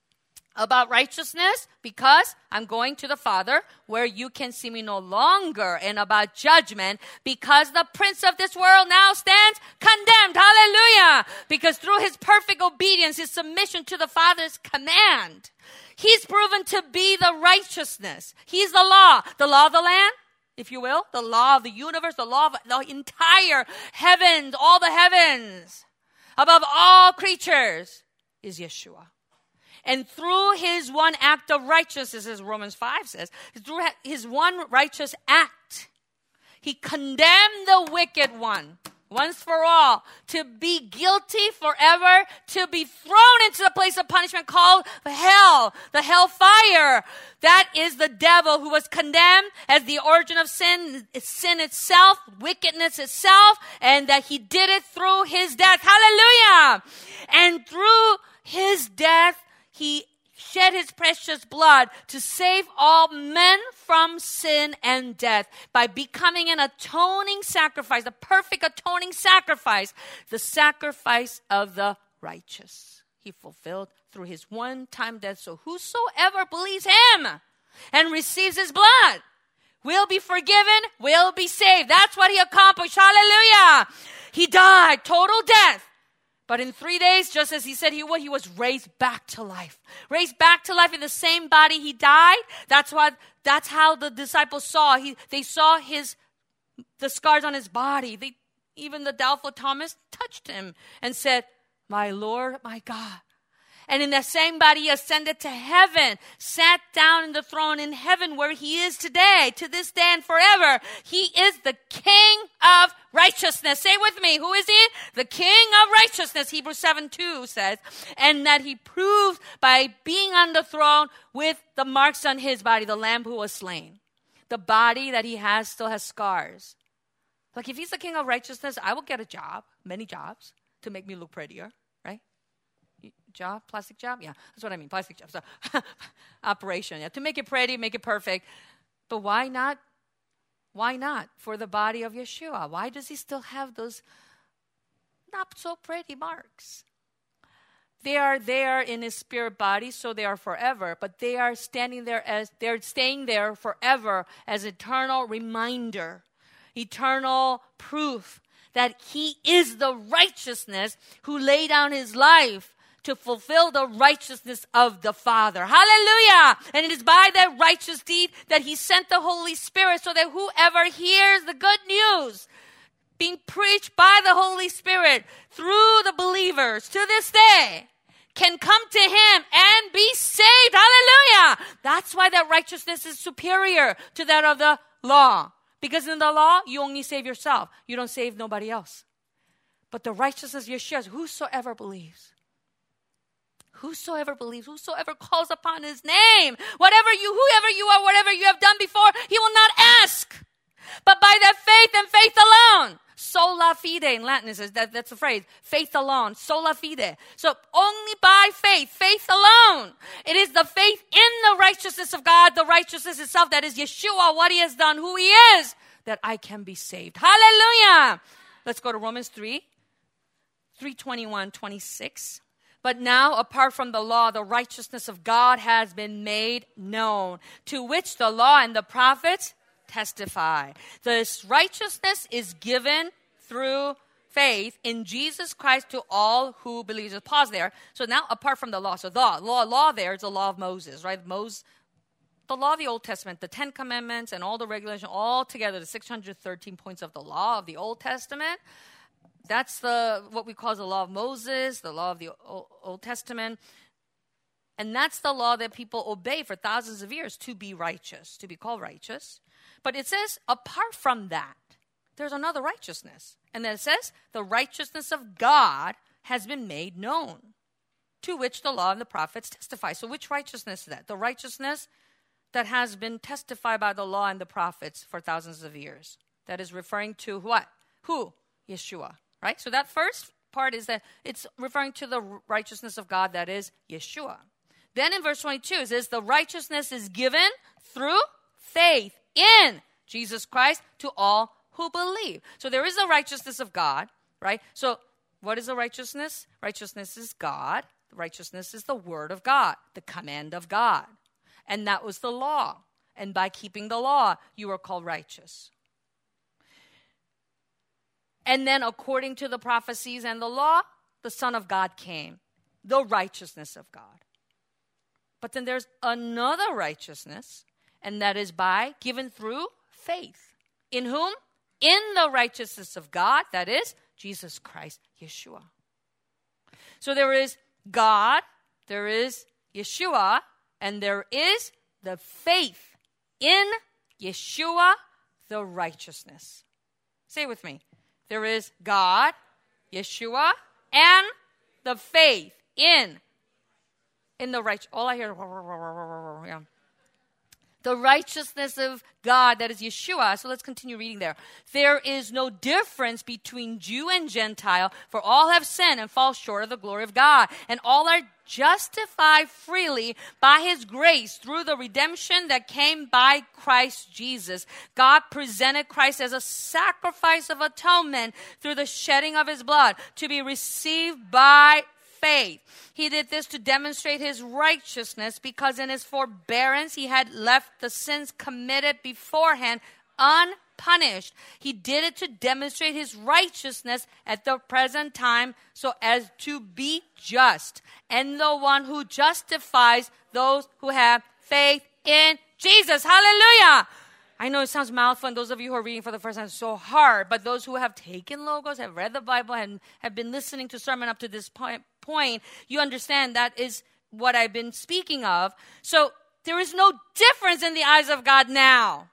About righteousness, because I'm going to the Father where you can see me no longer. And about judgment, because the prince of this world now stands condemned. Hallelujah! Because through his perfect obedience, his submission to the Father's command, he's proven to be the righteousness. He's the law. The law of the land, if you will. The law of the universe. The law of the entire heavens. All the heavens. Above all creatures is Yeshua. And through his one act of righteousness, as Romans five says, through his one righteous act, he condemned the wicked one once for all to be guilty forever, to be thrown into the place of punishment called hell, the hellfire. That is the devil who was condemned as the origin of sin, sin itself, wickedness itself, and that he did it through his death. Hallelujah! And through his death, he shed his precious blood to save all men from sin and death by becoming an atoning sacrifice, the perfect atoning sacrifice, the sacrifice of the righteous. He fulfilled through his one-time death. So whosoever believes him and receives his blood will be forgiven, will be saved. That's what he accomplished. Hallelujah. He died, total death. But in three days, just as he said he would, he was raised back to life. Raised back to life in the same body he died. That's what. That's how the disciples saw. He, they saw his the scars on his body. They, even the doubtful Thomas touched him and said, "My Lord, my God." And in that same body, he ascended to heaven, sat down in the throne in heaven where he is today, to this day and forever. He is the King of righteousness. Say with me, who is he? The King of righteousness, Hebrews seven two says. And that he proved by being on the throne with the marks on his body, the Lamb who was slain. The body that he has still has scars. Like if he's the King of righteousness, I will get a job, many jobs, to make me look prettier, right? Job, plastic job? Yeah, that's what I mean, plastic job. So, operation, yeah, to make it pretty, make it perfect. But why not? Why not for the body of Yeshua? Why does he still have those not so pretty marks? They are there in his spirit body, so they are forever. But they are standing there as they're staying there forever as eternal reminder, eternal proof that he is the righteousness who laid down his life to fulfill the righteousness of the Father. Hallelujah! And it is by that righteous deed that he sent the Holy Spirit so that whoever hears the good news being preached by the Holy Spirit through the believers to this day can come to him and be saved. Hallelujah! That's why that righteousness is superior to that of the law. Because in the law, you only save yourself. You don't save nobody else. But the righteousness of Yeshua is whosoever believes. Whosoever believes, whosoever calls upon his name, whatever you, whoever you are, whatever you have done before, he will not ask. But by that faith and faith alone. Sola fide in Latin, it says, that, that's the phrase. Faith alone. Sola fide. So only by faith, faith alone. It is the faith in the righteousness of God, the righteousness itself, that is Yeshua, what he has done, who he is, that I can be saved. Hallelujah. Let's go to Romans three, three twenty-one, twenty-six. But now, apart from the law, the righteousness of God has been made known, to which the law and the prophets testify. This righteousness is given through faith in Jesus Christ to all who believe. Just pause there. So now, apart from the law, so the law, law there is the law of Moses, right? Moses, the law of the Old Testament, the Ten Commandments and all the regulations, all together, the six hundred thirteen points of the law of the Old Testament. That's the what we call the law of Moses, the law of the Old Testament. And that's the law that people obey for thousands of years to be righteous, to be called righteous. But it says, apart from that, there's another righteousness. And then it says, the righteousness of God has been made known, to which the law and the prophets testify. So which righteousness is that? The righteousness that has been testified by the law and the prophets for thousands of years. That is referring to what? Who? Yeshua, right? So that first part is that it's referring to the righteousness of God, that is Yeshua. Then in verse twenty-two, it says, the righteousness is given through faith in Jesus Christ to all who believe. So there is the righteousness of God, right? So what is the righteousness? Righteousness is God. Righteousness is the word of God, the command of God. And that was the law. And by keeping the law, you are called righteous. And then according to the prophecies and the law, the Son of God came, the righteousness of God. But then there's another righteousness, and that is by given through faith. In whom? In the righteousness of God, that is Jesus Christ, Yeshua. So there is God, there is Yeshua, and there is the faith in Yeshua, the righteousness. Say it with me. There is God, Yeshua, and the faith in, in the right. All I hear, yeah. The righteousness of God, that is Yeshua. So let's continue reading there. There is no difference between Jew and Gentile, for all have sinned and fall short of the glory of God. And all are justified freely by his grace through the redemption that came by Christ Jesus. God presented Christ as a sacrifice of atonement through the shedding of his blood to be received by faith. He did this to demonstrate his righteousness because in his forbearance he had left the sins committed beforehand unpunished. He did it to demonstrate his righteousness at the present time so as to be just and the one who justifies those who have faith in Jesus. Hallelujah! I know it sounds mouthful, and those of you who are reading for the first time, it's so hard. But those who have taken Logos, have read the Bible, and have been listening to sermon up to this point, point, you understand that is what I've been speaking of. So there is no difference in the eyes of God now.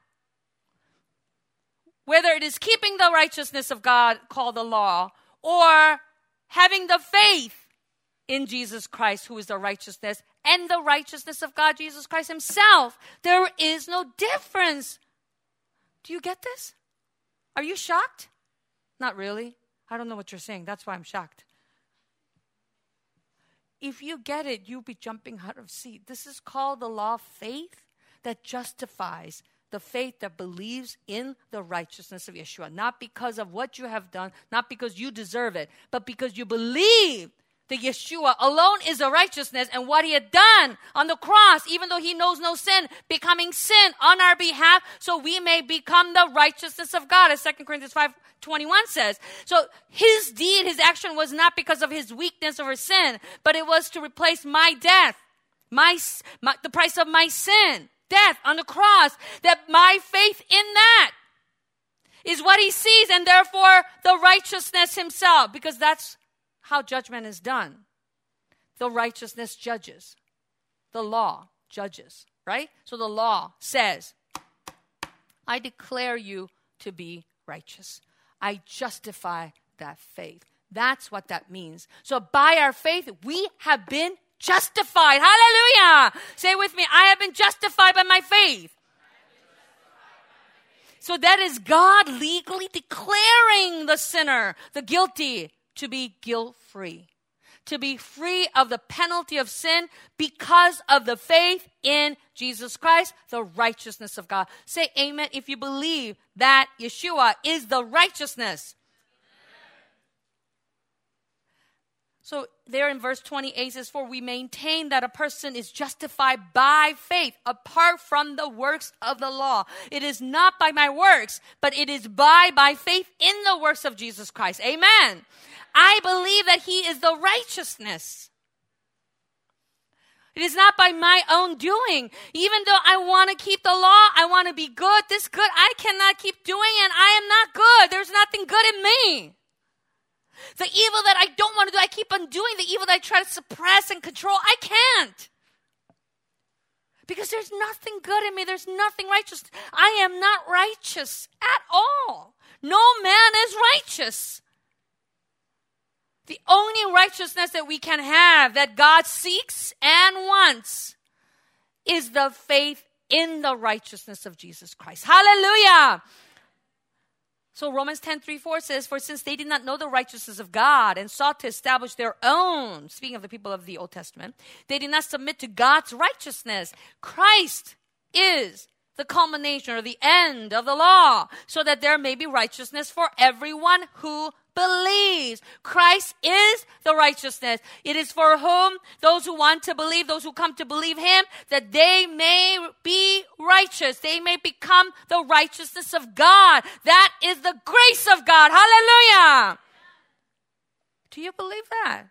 Whether it is keeping the righteousness of God called the law, or having the faith in Jesus Christ, who is the righteousness, and the righteousness of God, Jesus Christ himself, there is no difference. Do you get this? Are you shocked? Not really. I don't know what you're saying. That's why I'm shocked. If you get it, you'll be jumping out of seat. This is called the law of faith that justifies the faith that believes in the righteousness of Yeshua. Not because of what you have done, not because you deserve it, but because you believe that Yeshua alone is the righteousness and what he had done on the cross, even though he knows no sin, becoming sin on our behalf so we may become the righteousness of God, as Second Corinthians five twenty-one says. So his deed, his action was not because of his weakness or his sin, but it was to replace my death, my, my the price of my sin, death on the cross, that my faith in that is what he sees, and therefore the righteousness himself, because that's how judgment is done. The righteousness judges. The law judges, right? So the law says, I declare you to be righteous. I justify that faith. That's what that means. So by our faith, we have been justified. Hallelujah! Say with me, I have been justified by my faith. So that is God legally declaring the sinner, the guilty, to be guilt-free, to be free of the penalty of sin because of the faith in Jesus Christ, the righteousness of God. Say amen if you believe that Yeshua is the righteousness. So there in verse twenty-eight it says, for we maintain that a person is justified by faith apart from the works of the law. It is not by my works, but it is by, by faith in the works of Jesus Christ. Amen. I believe that he is the righteousness. It is not by my own doing. Even though I want to keep the law, I want to be good, this good, I cannot keep doing it. I am not good. There's nothing good in me. The evil that I don't want to do, I keep on doing. The evil that I try to suppress and control, I can't. Because there's nothing good in me. There's nothing righteous. I am not righteous at all. No man is righteous. The only righteousness that we can have, that God seeks and wants, is the faith in the righteousness of Jesus Christ. Hallelujah. So Romans ten, three, four says, for since they did not know the righteousness of God and sought to establish their own, speaking of the people of the Old Testament, they did not submit to God's righteousness. Christ is the culmination or the end of the law, so that there may be righteousness for everyone who believes. Christ is the righteousness. It is for whom? Those who want to believe, those who come to believe him, that they may be righteous. They may become the righteousness of God. That is the grace of God. Hallelujah. Do you believe that?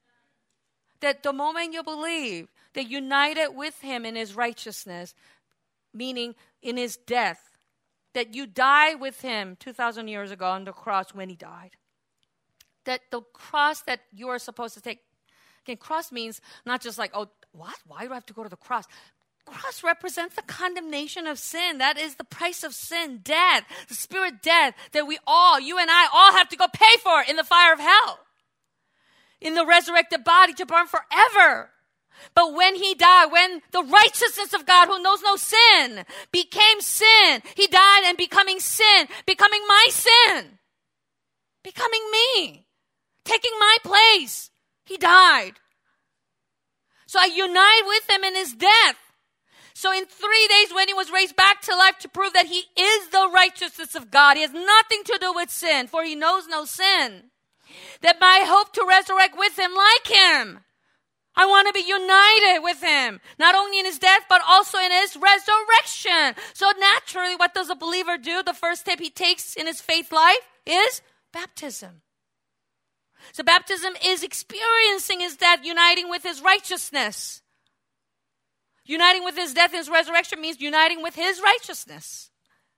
That the moment you believe, that united with him in his righteousness, meaning in his death, that you die with him two thousand years ago on the cross when he died. That the cross that you are supposed to take, again, cross means not just like, oh, what? Why do I have to go to the cross? Cross represents the condemnation of sin. That is the price of sin, death, the spirit death that we all, you and I, all have to go pay for in the fire of hell. In the resurrected body to burn forever. But when he died, when the righteousness of God who knows no sin became sin, he died and becoming sin, becoming my sin, becoming me, taking my place. He died. So I unite with him in his death. So in three days when he was raised back to life to prove that he is the righteousness of God, he has nothing to do with sin, for he knows no sin. That I hope to resurrect with him like him. I want to be united with him, not only in his death, but also in his resurrection. So naturally, what does a believer do? The first step he takes in his faith life is baptism. So baptism is experiencing his death, uniting with his righteousness. Uniting with his death and his resurrection means uniting with his righteousness.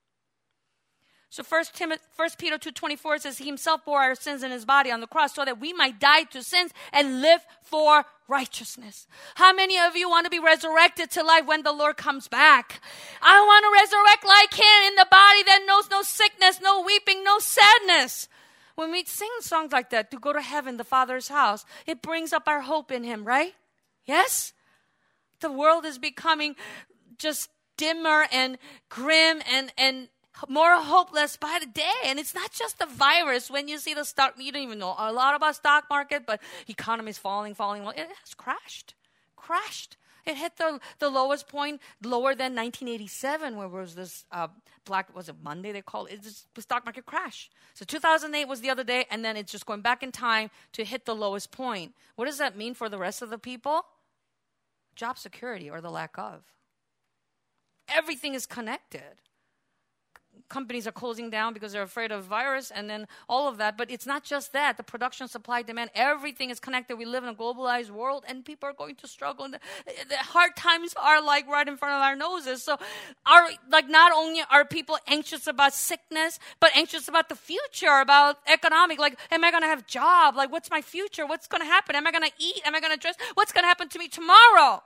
So First Peter two twenty-four says, he himself bore our sins in his body on the cross so that we might die to sins and live for righteousness. How many of you want to be resurrected to life when the Lord comes back? I want to resurrect like him in the body that knows no sickness, no weeping, no sadness. When we sing songs like that, to go to heaven, the Father's house, it brings up our hope in him, right? Yes? The world is becoming just dimmer and grim and, and more hopeless by the day. And it's not just the virus. When you see the stock, you don't even know a lot about stock market, but economy is falling, falling. It has crashed, crashed. It hit the, the lowest point, lower than nineteen eighty-seven, where was this uh, black, was it Monday they called it? It's just the stock market crash. So two thousand eight was the other day, and then it's just going back in time to hit the lowest point. What does that mean for the rest of the people? Job security or the lack of. Everything is connected. Companies are closing down because they're afraid of virus and then all of that. But it's not just that. The production, supply, demand, everything is connected. We live in a globalized world and people are going to struggle. And the, the hard times are like right in front of our noses. So are like not only are people anxious about sickness, but anxious about the future, about economic. Like, am I going to have a job? Like, what's my future? What's going to happen? Am I going to eat? Am I going to dress? What's going to happen to me tomorrow?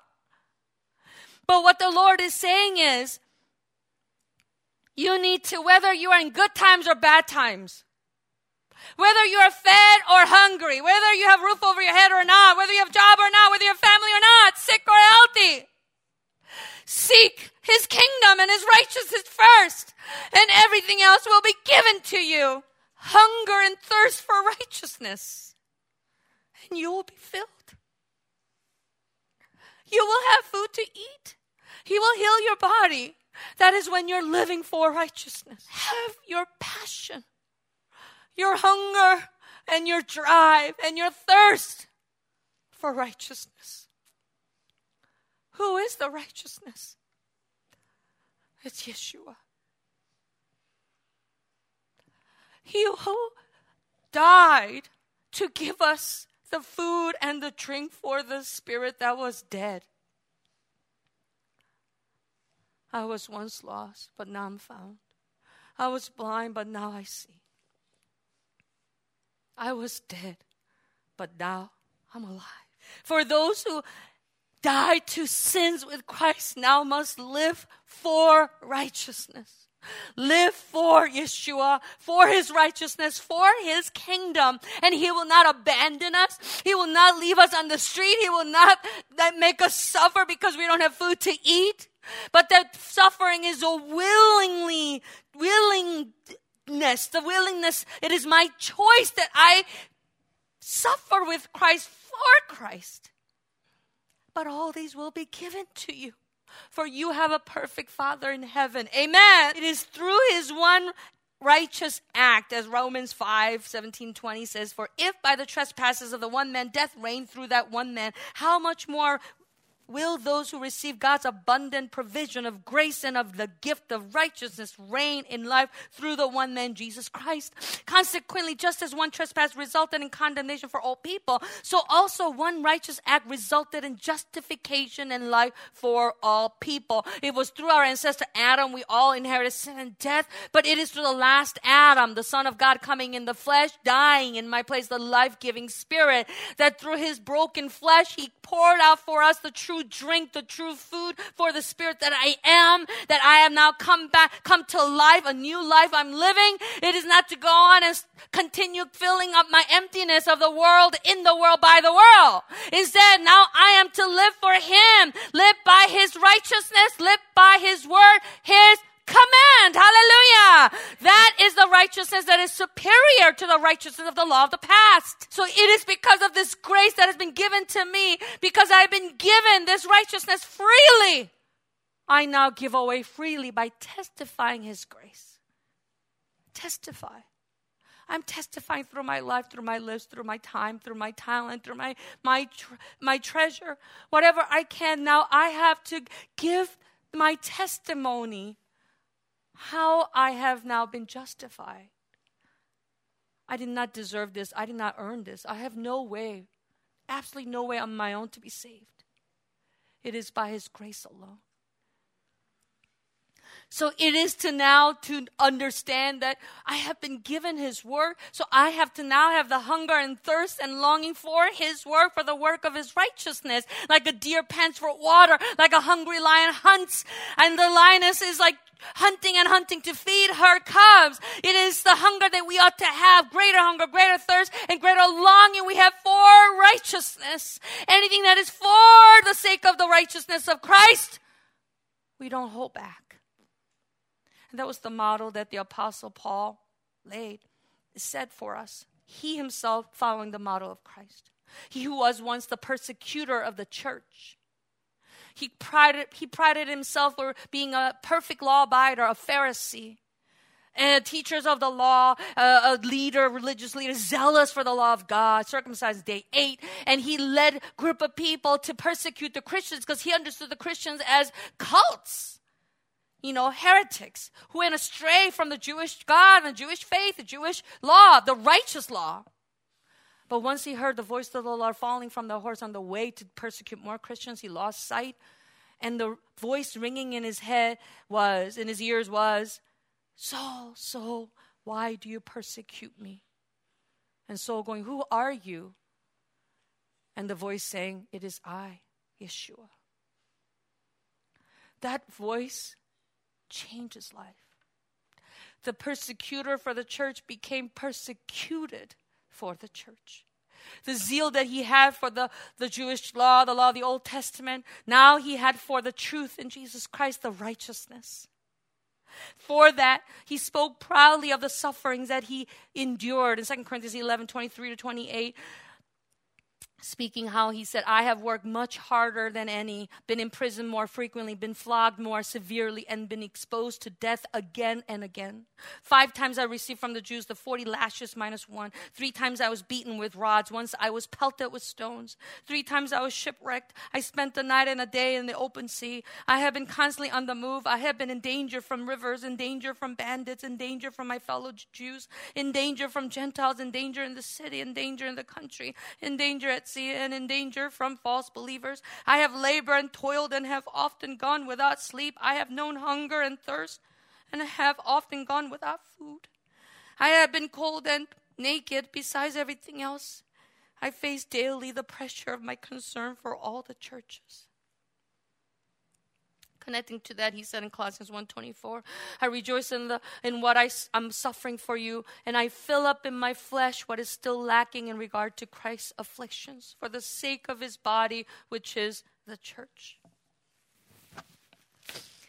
But what the Lord is saying is, you need to, whether you are in good times or bad times, whether you are fed or hungry, whether you have a roof over your head or not, whether you have a job or not, whether you have family or not, sick or healthy, seek his kingdom and his righteousness first, and everything else will be given to you. Hunger and thirst for righteousness, and you will be filled. You will have food to eat. He will heal your body. That is when you're living for righteousness. Have your passion, your hunger, and your drive, and your thirst for righteousness. Who is the righteousness? It's Yeshua. He who died to give us the food and the drink for the spirit that was dead. I was once lost, but now I'm found. I was blind, but now I see. I was dead, but now I'm alive. For those who died to sins with Christ now must live for righteousness. Live for Yeshua, for his righteousness, for his kingdom. And he will not abandon us. He will not leave us on the street. He will not make us suffer because we don't have food to eat. But that suffering is a willingly, willingness, the willingness. It is my choice that I suffer with Christ for Christ. But all these will be given to you. For you have a perfect Father in heaven. Amen. It is through his one righteous act, as Romans five, seventeen, twenty says, for if by the trespasses of the one man death reigned through that one man, how much more will those who receive God's abundant provision of grace and of the gift of righteousness reign in life through the one man, Jesus Christ? Consequently, just as one trespass resulted in condemnation for all people, so also one righteous act resulted in justification and life for all people. It was through our ancestor Adam we all inherited sin and death, but it is through the last Adam, the Son of God coming in the flesh, dying in my place, the life-giving Spirit, that through his broken flesh he poured out for us the true drink, the true food for the Spirit that I am, that I have now come back, come to life, a new life I'm living. It is not to go on and continue filling up my emptiness of the world, in the world, by the world. Instead, now I am to live for him, live by his righteousness, live by his word, his command. Hallelujah. That is the righteousness that is superior to the righteousness of the law of the past. So it is because of this grace that has been given to me, because I've been given this righteousness freely, I now give away freely by testifying his grace. Testify. I'm testifying through my life, through my lips, through my time, through my talent, through my my tre- my treasure. Whatever I can now, I have to give my testimony how I have now been justified. I did not deserve this. I did not earn this. I have no way, absolutely no way on my own to be saved. It is by his grace alone. So it is to now to understand that I have been given his word. So I have to now have the hunger and thirst and longing for his word, for the work of his righteousness. Like a deer pants for water, like a hungry lion hunts. And the lioness is like hunting and hunting to feed her cubs. It is the hunger that we ought to have, greater hunger, greater thirst, and greater longing we have for righteousness. Anything that is for the sake of the righteousness of Christ, we don't hold back. And that was the model that the Apostle Paul laid, set for us. He himself following the model of Christ. He who was once the persecutor of the church. He prided, he prided himself for being a perfect law-abider, a Pharisee, and teachers of the law, uh, a leader, religious leader, zealous for the law of God, circumcised day eight. And he led a group of people to persecute the Christians because he understood the Christians as cults. You know, heretics who went astray from the Jewish God and the Jewish faith, the Jewish law, the righteous law. But once he heard the voice of the Lord falling from the horse on the way to persecute more Christians, he lost sight. And the voice ringing in his head was, in his ears was, Saul, Saul, why do you persecute me? And Saul going, who are you? And the voice saying, it is I, Yeshua. That voice changed his life. The persecutor for the church became persecuted for the church. The zeal that he had for the, the Jewish law, the law of the Old Testament, now he had for the truth in Jesus Christ, the righteousness. For that, he spoke proudly of the sufferings that he endured. In Second Corinthians eleven, twenty-three to twenty-eight, speaking how he said, I have worked much harder than any, been in prison more frequently, been flogged more severely, and been exposed to death again and again. Five times I received from the Jews the forty lashes minus one. Three times I was beaten with rods. Once I was pelted with stones. Three times I was shipwrecked. I spent the night and a day in the open sea. I have been constantly on the move. I have been in danger from rivers, in danger from bandits, in danger from my fellow Jews, in danger from Gentiles, in danger in the city, in danger in the country, in danger at sea, and in danger from false believers. I have labored and toiled and have often gone without sleep. I have known hunger and thirst and have often gone without food. I have been cold and naked. Besides everything else, I face daily the pressure of my concern for all the churches. Connecting to that, he said in Colossians one twenty-four, I rejoice in the in what I, I'm suffering for you, and I fill up in my flesh what is still lacking in regard to Christ's afflictions for the sake of his body, which is the church.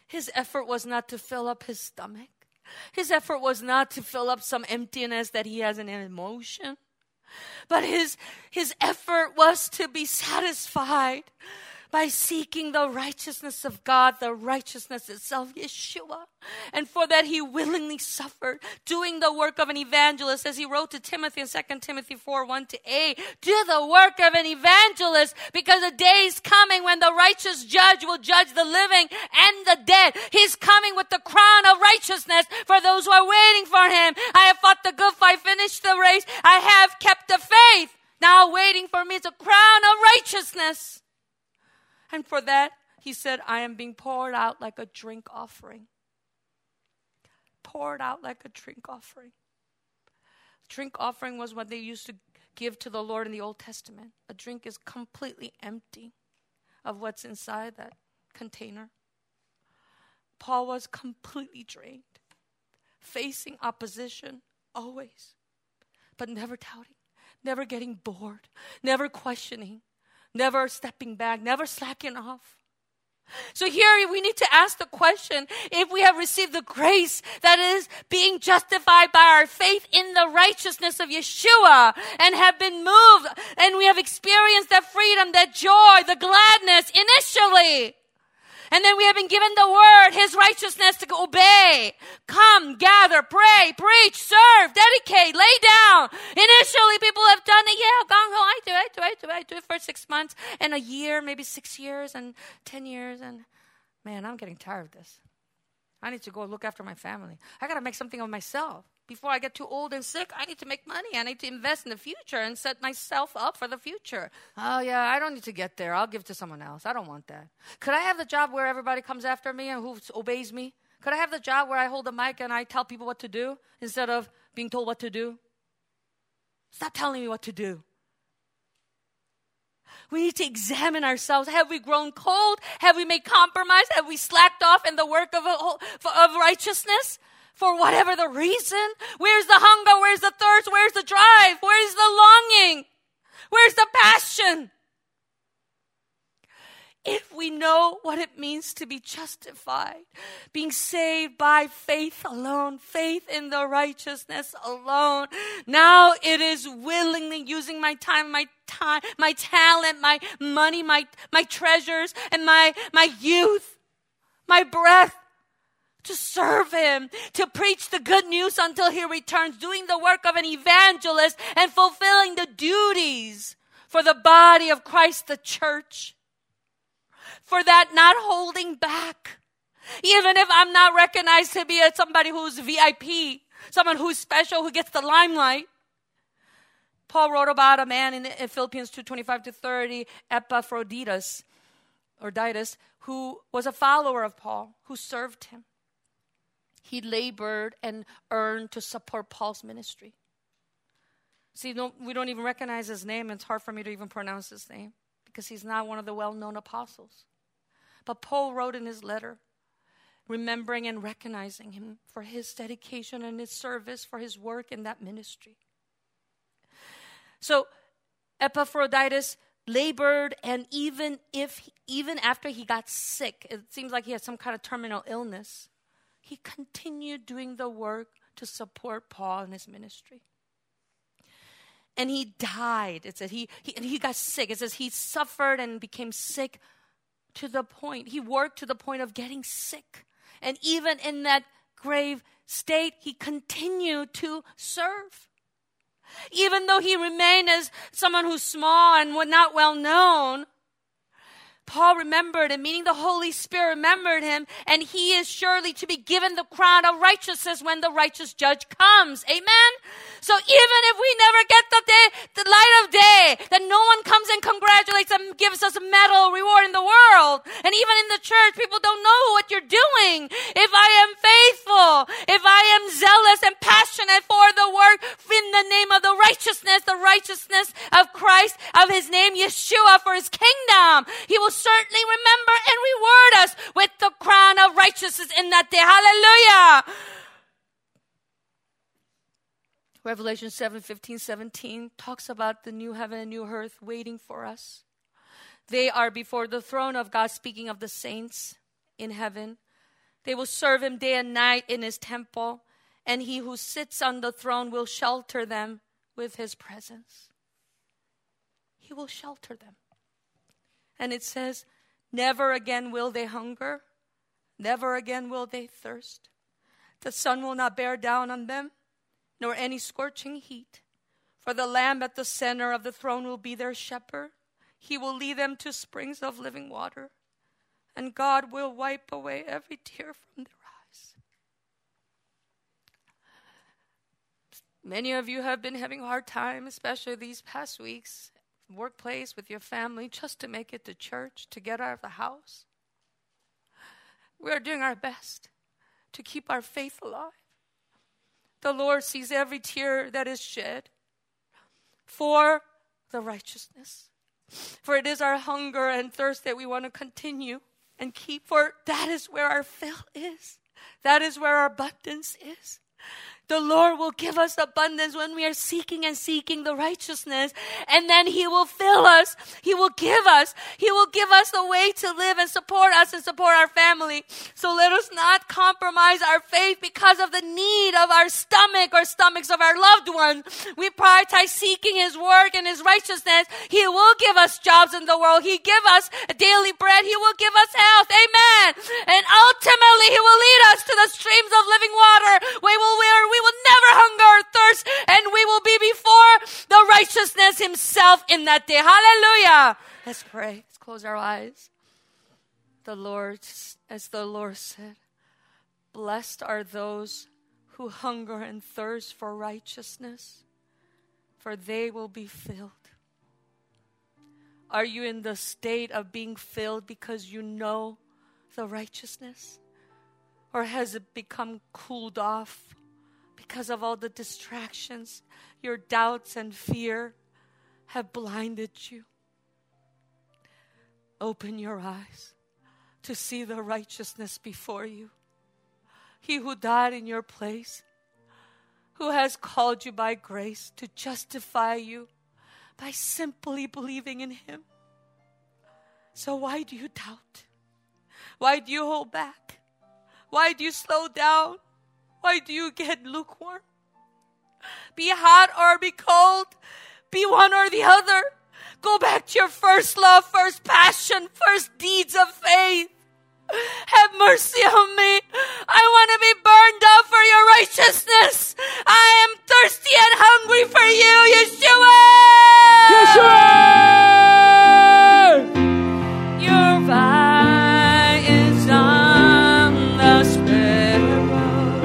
His effort was not to fill up his stomach. His effort was not to fill up some emptiness that he has in an emotion. But his, his effort was to be satisfied by seeking the righteousness of God, the righteousness itself, Yeshua. And for that he willingly suffered, doing the work of an evangelist, as he wrote to Timothy in Second Timothy four, one to eight. Do the work of an evangelist, because the day is coming when the righteous judge will judge the living and the dead. He's coming with the crown of righteousness for those who are waiting for him. I have fought the good fight, finished the race. I have kept the faith. Now waiting for me is a crown of righteousness. And for that, he said, I am being poured out like a drink offering. Poured out like a drink offering. Drink offering was what they used to give to the Lord in the Old Testament. A drink is completely empty of what's inside that container. Paul was completely drained, facing opposition always, but never doubting, never getting bored, never questioning. Never stepping back, never slacking off. So here we need to ask the question, if we have received the grace that is being justified by our faith in the righteousness of Yeshua and have been moved and we have experienced that freedom, that joy, the gladness initially. And then we have been given the word, his righteousness to obey. Come, gather, pray, preach, serve, dedicate, lay down. Initially, people have done it. Yeah, gong ho, I do it, I do it, I do it. I do it for six months and a year, maybe six years and ten years. And man, I'm getting tired of this. I need to go look after my family. I got to make something of myself. Before I get too old and sick, I need to make money. I need to invest in the future and set myself up for the future. Oh, yeah, I don't need to get there. I'll give to someone else. I don't want that. Could I have the job where everybody comes after me and who obeys me? Could I have the job where I hold the mic and I tell people what to do instead of being told what to do? Stop telling me what to do. We need to examine ourselves. Have we grown cold? Have we made compromise? Have we slacked off in the work of, of righteousness? For whatever the reason, where's the hunger? Where's the thirst? Where's the drive? Where's the longing? Where's the passion? If we know what it means to be justified, being saved by faith alone, faith in the righteousness alone, now it is willingly using my time, my time, my talent, my money, my, my treasures, and my, my youth, my breath, to serve him, to preach the good news until he returns, doing the work of an evangelist and fulfilling the duties for the body of Christ, the church. For that, not holding back. Even if I'm not recognized to be a, somebody who's V I P, someone who's special, who gets the limelight. Paul wrote about a man in, in Philippians two, twenty-five to thirty, Epaphroditus, or Ditus, who was a follower of Paul, who served him. He labored and earned to support Paul's ministry. See, no, we don't even recognize his name. It's hard for me to even pronounce his name because he's not one of the well-known apostles. But Paul wrote in his letter, remembering and recognizing him for his dedication and his service, for his work in that ministry. So Epaphroditus labored, and even if, even after he got sick, it seems like he had some kind of terminal illness, he continued doing the work to support Paul in his ministry. And he died. It says he, he, and he got sick. It says he suffered and became sick to the point, he worked to the point of getting sick. And even in that grave state, he continued to serve. Even though he remained as someone who's small and not well known, Paul remembered him, meaning the Holy Spirit remembered him, and he is surely to be given the crown of righteousness when the righteous judge comes. Amen? So even if we never get the day, the light of day, that no one comes and congratulates and gives us a medal reward in the world, and even in the church, people don't know what you're doing. If I am faithful, if I am zealous and passionate for the work in the name of the righteousness, the righteousness of Christ, of his name, Yeshua, for his kingdom, he will certainly remember and reward us with the crown of righteousness in that day. Hallelujah. Revelation seven, fifteen, seventeen talks about the new heaven and new earth waiting for us. They are before the throne of God, speaking of the saints in heaven. They will serve him day and night in his temple, and he who sits on the throne will shelter them with his presence. He will shelter them. And it says, never again will they hunger. Never again will they thirst. The sun will not bear down on them, nor any scorching heat. For the Lamb at the center of the throne will be their shepherd. He will lead them to springs of living water. And God will wipe away every tear from their eyes. Many of you have been having a hard time, especially these past weeks, workplace, with your family, just to make it to church, to get out of the house. We are doing our best to keep our faith alive. The Lord sees every tear that is shed for the righteousness. For it is our hunger and thirst that we want to continue and keep. For that is where our fill is. That is where our abundance is. The Lord will give us abundance when we are seeking and seeking the righteousness. And then he will fill us. He will give us. He will give us the way to live and support us and support our family. So let us not compromise our faith because of the need of our stomach or stomachs of our loved ones. We prioritize seeking his work and his righteousness. He will give us jobs in the world. He give us daily bread. He will give us health. Amen. And ultimately, he will lead us to the streams of living water. We will wear We will never hunger or thirst, and we will be before the righteousness himself in that day. Hallelujah. Let's pray. Let's close our eyes. The Lord, as the Lord said, blessed are those who hunger and thirst for righteousness, for they will be filled. Are you in the state of being filled because you know the righteousness? Or has it become cooled off? Because of all the distractions, your doubts and fear have blinded you. Open your eyes to see the righteousness before you. He who died in your place, who has called you by grace to justify you by simply believing in him. So why do you doubt? Why do you hold back? Why do you slow down? Why do you get lukewarm? Be hot or be cold. Be one or the other. Go back to your first love, first passion, first deeds of faith. Have mercy on me. I want to be burned up for your righteousness. I am thirsty and hungry for you, Yeshua. Yeshua! Your eye is on the sparrow.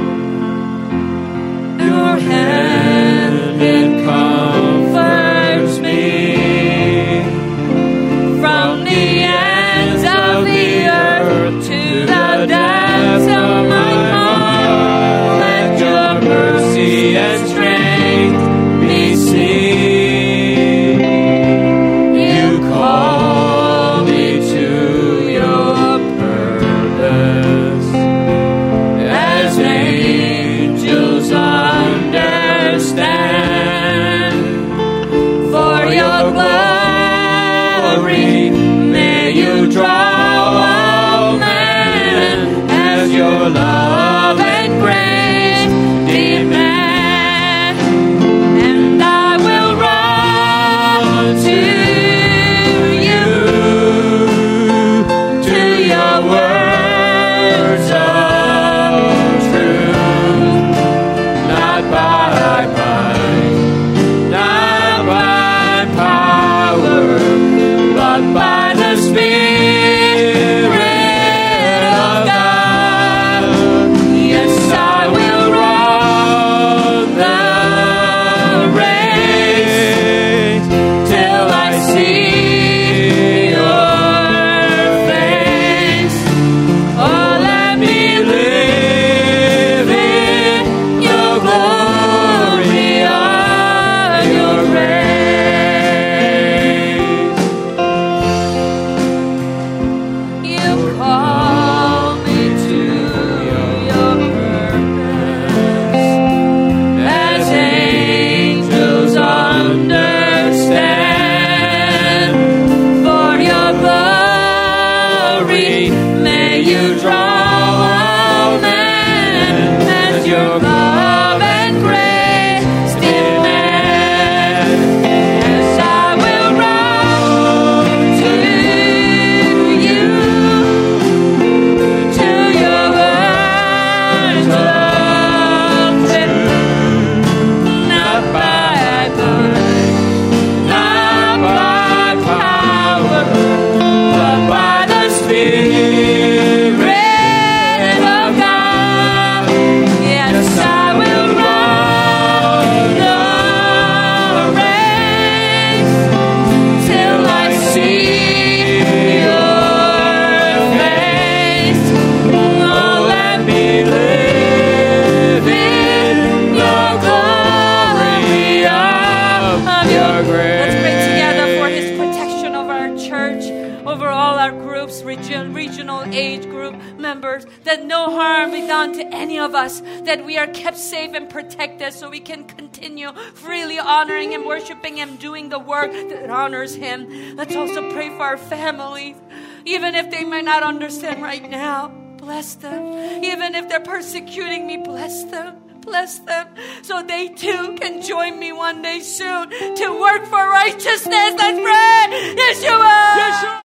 Your hand it comforts me. From the ends of the earth to the depths of my heart, let your mercy and strength be seen. You call me to your purpose, as angels understand. For your glory, may you draw all men as your love and grace demand. And I will run to you, to your words of truth, not by might, not by power, but by the Spirit of God. Yes, I will run the race till I see your face. Oh, let me live in your glory of your grace. You call me to your purpose, as angels understand. For your glory, may you draw this region, regional age group members, that no harm be done to any of us, that we are kept safe and protected so we can continue freely honoring Him, worshiping Him, doing the work that honors Him. Let's also pray for our families, even if they might not understand right now. Bless them. Even if they're persecuting me, bless them. Bless them so they too can join me one day soon to work for righteousness. Let's pray. Yeshua. Yeshua.